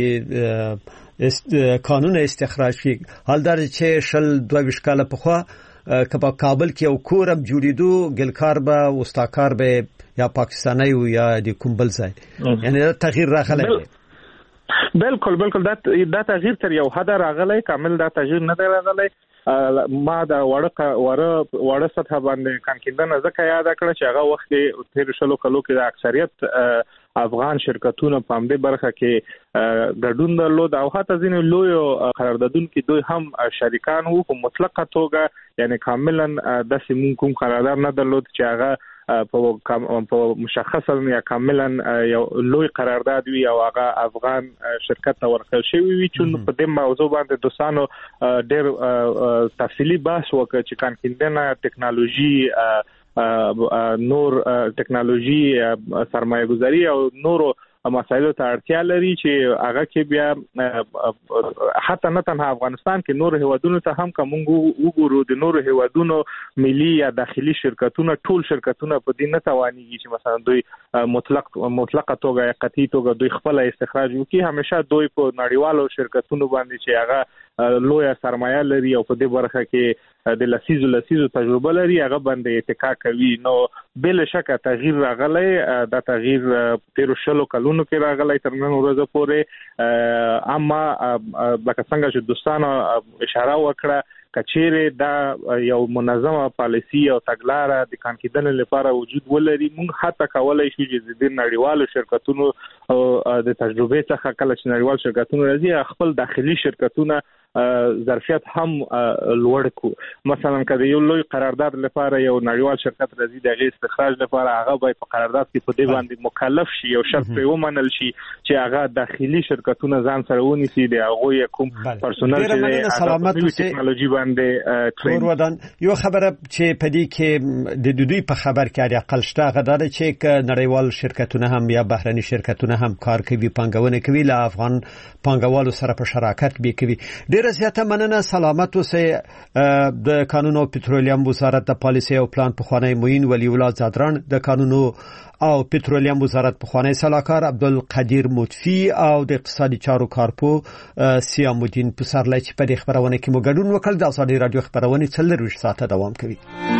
وکړي، قانون استخراج شي. حال دا چې شل 22 کال پخوا کبا کابل کې یو کورم جوړیدو ګلکار به استاکار به یا پاکستاني او یا د کومبل ځای، یعنی تغییر راغلی دی. بالکل دا تغییر تر یو حد راغلی، کامل دا تغییر نه دی راغلی. ما دا وړه سطح باندې کانکیندنه ځکه یاد کړه چې هغه وخت کې تیر شلو کلو کې د اکثریت افغان شرکتونو په همدې برخه کې ګډون درلود او حتی ځینې لوی قراردادونکو دوی هم شریکان وو په مطلقه توګه، یعنی کاملا داسې مونږ کوم قرارداد نه درلود چې هغه په مشخصا یا کاملا یو لوی قرارداد وي او هغه افغان شرکت ته ورکړل شوی وي. چې په دې موضوع باندې دوستانو ډېر تفصیلی بحث وکړ چې کانکیندنه ټیکنالوژي، نور ټیکنالوژي، سرمایه گذاری او نورو مسایلو ته اړتیا لري چې هغه کې بیا حتی نه تنها افغانستان کې نور هیوادونو ته هم کوم وګورو د نور هیوادونو ملي یا داخلي شرکتونه، ټول شرکتونه په دې نه توانيږي چې مثلا دوی مطلقه توګه یا قطعي توګه دوی خپل استخراج وکړي. همیشه دوی په نړیوالو شرکتونو باندې چې هغه لوی سرمایه لري او په دې برخه کې د لسیزو تجربه لري هغه باندې اتکا کوي نو بل شک تغییر راغلی دا تغییر تیر شلو کلونو کې راغلی تر نن ورځې پورې اما لکه څنګه چې دوستانو اشاره وکړه کچېره دا یو منظمه پالیسی او تګلارې د کانکیدنې لپاره وجود ولري موږ حتی کولای شو چې د نړیوالو شرکتونو او د تجربې څخه کله چې نړیوال شرکتونه راځي خپل داخلي شرکتونه ظرفیت هم لوړ کو مثلا کله یو لوی قرارداد لپاره یو نړیوال شرکت راځي د غیر استخراج لپاره هغه باید په قرارداد کې په دې باندې مکلف شي او شرط یې ومنل شي چې هغه داخلي شرکتونه ځان سره ونیسي د هغه کوم پرسونل چې سلامت ټکنالوژي باندې تور ودان یو خبره چې په دې کې د دوی په خبر کې اړ اقل شته غدار چې نړیوال شرکتونه هم یا بهرني شرکتونه هم کار کوي پنګونه کوي له افغان پنګوالو سره په شراکت به کوي ډیره زیاته مننه سلامت اوسه د قانون او پټرولیم وزارت د پالیسي او پلان په خوانی موین ولی الله زادران د قانون او پټرولیم وزارت په خوانی سلاکار عبدالقدیر مطفی او د اقتصادي چارو کارپو سیام الدین پسرلی چې په خبرونه کې مو ګډون وکړ د ازادي رادیو خبرونه 24 ساعته دوام کوي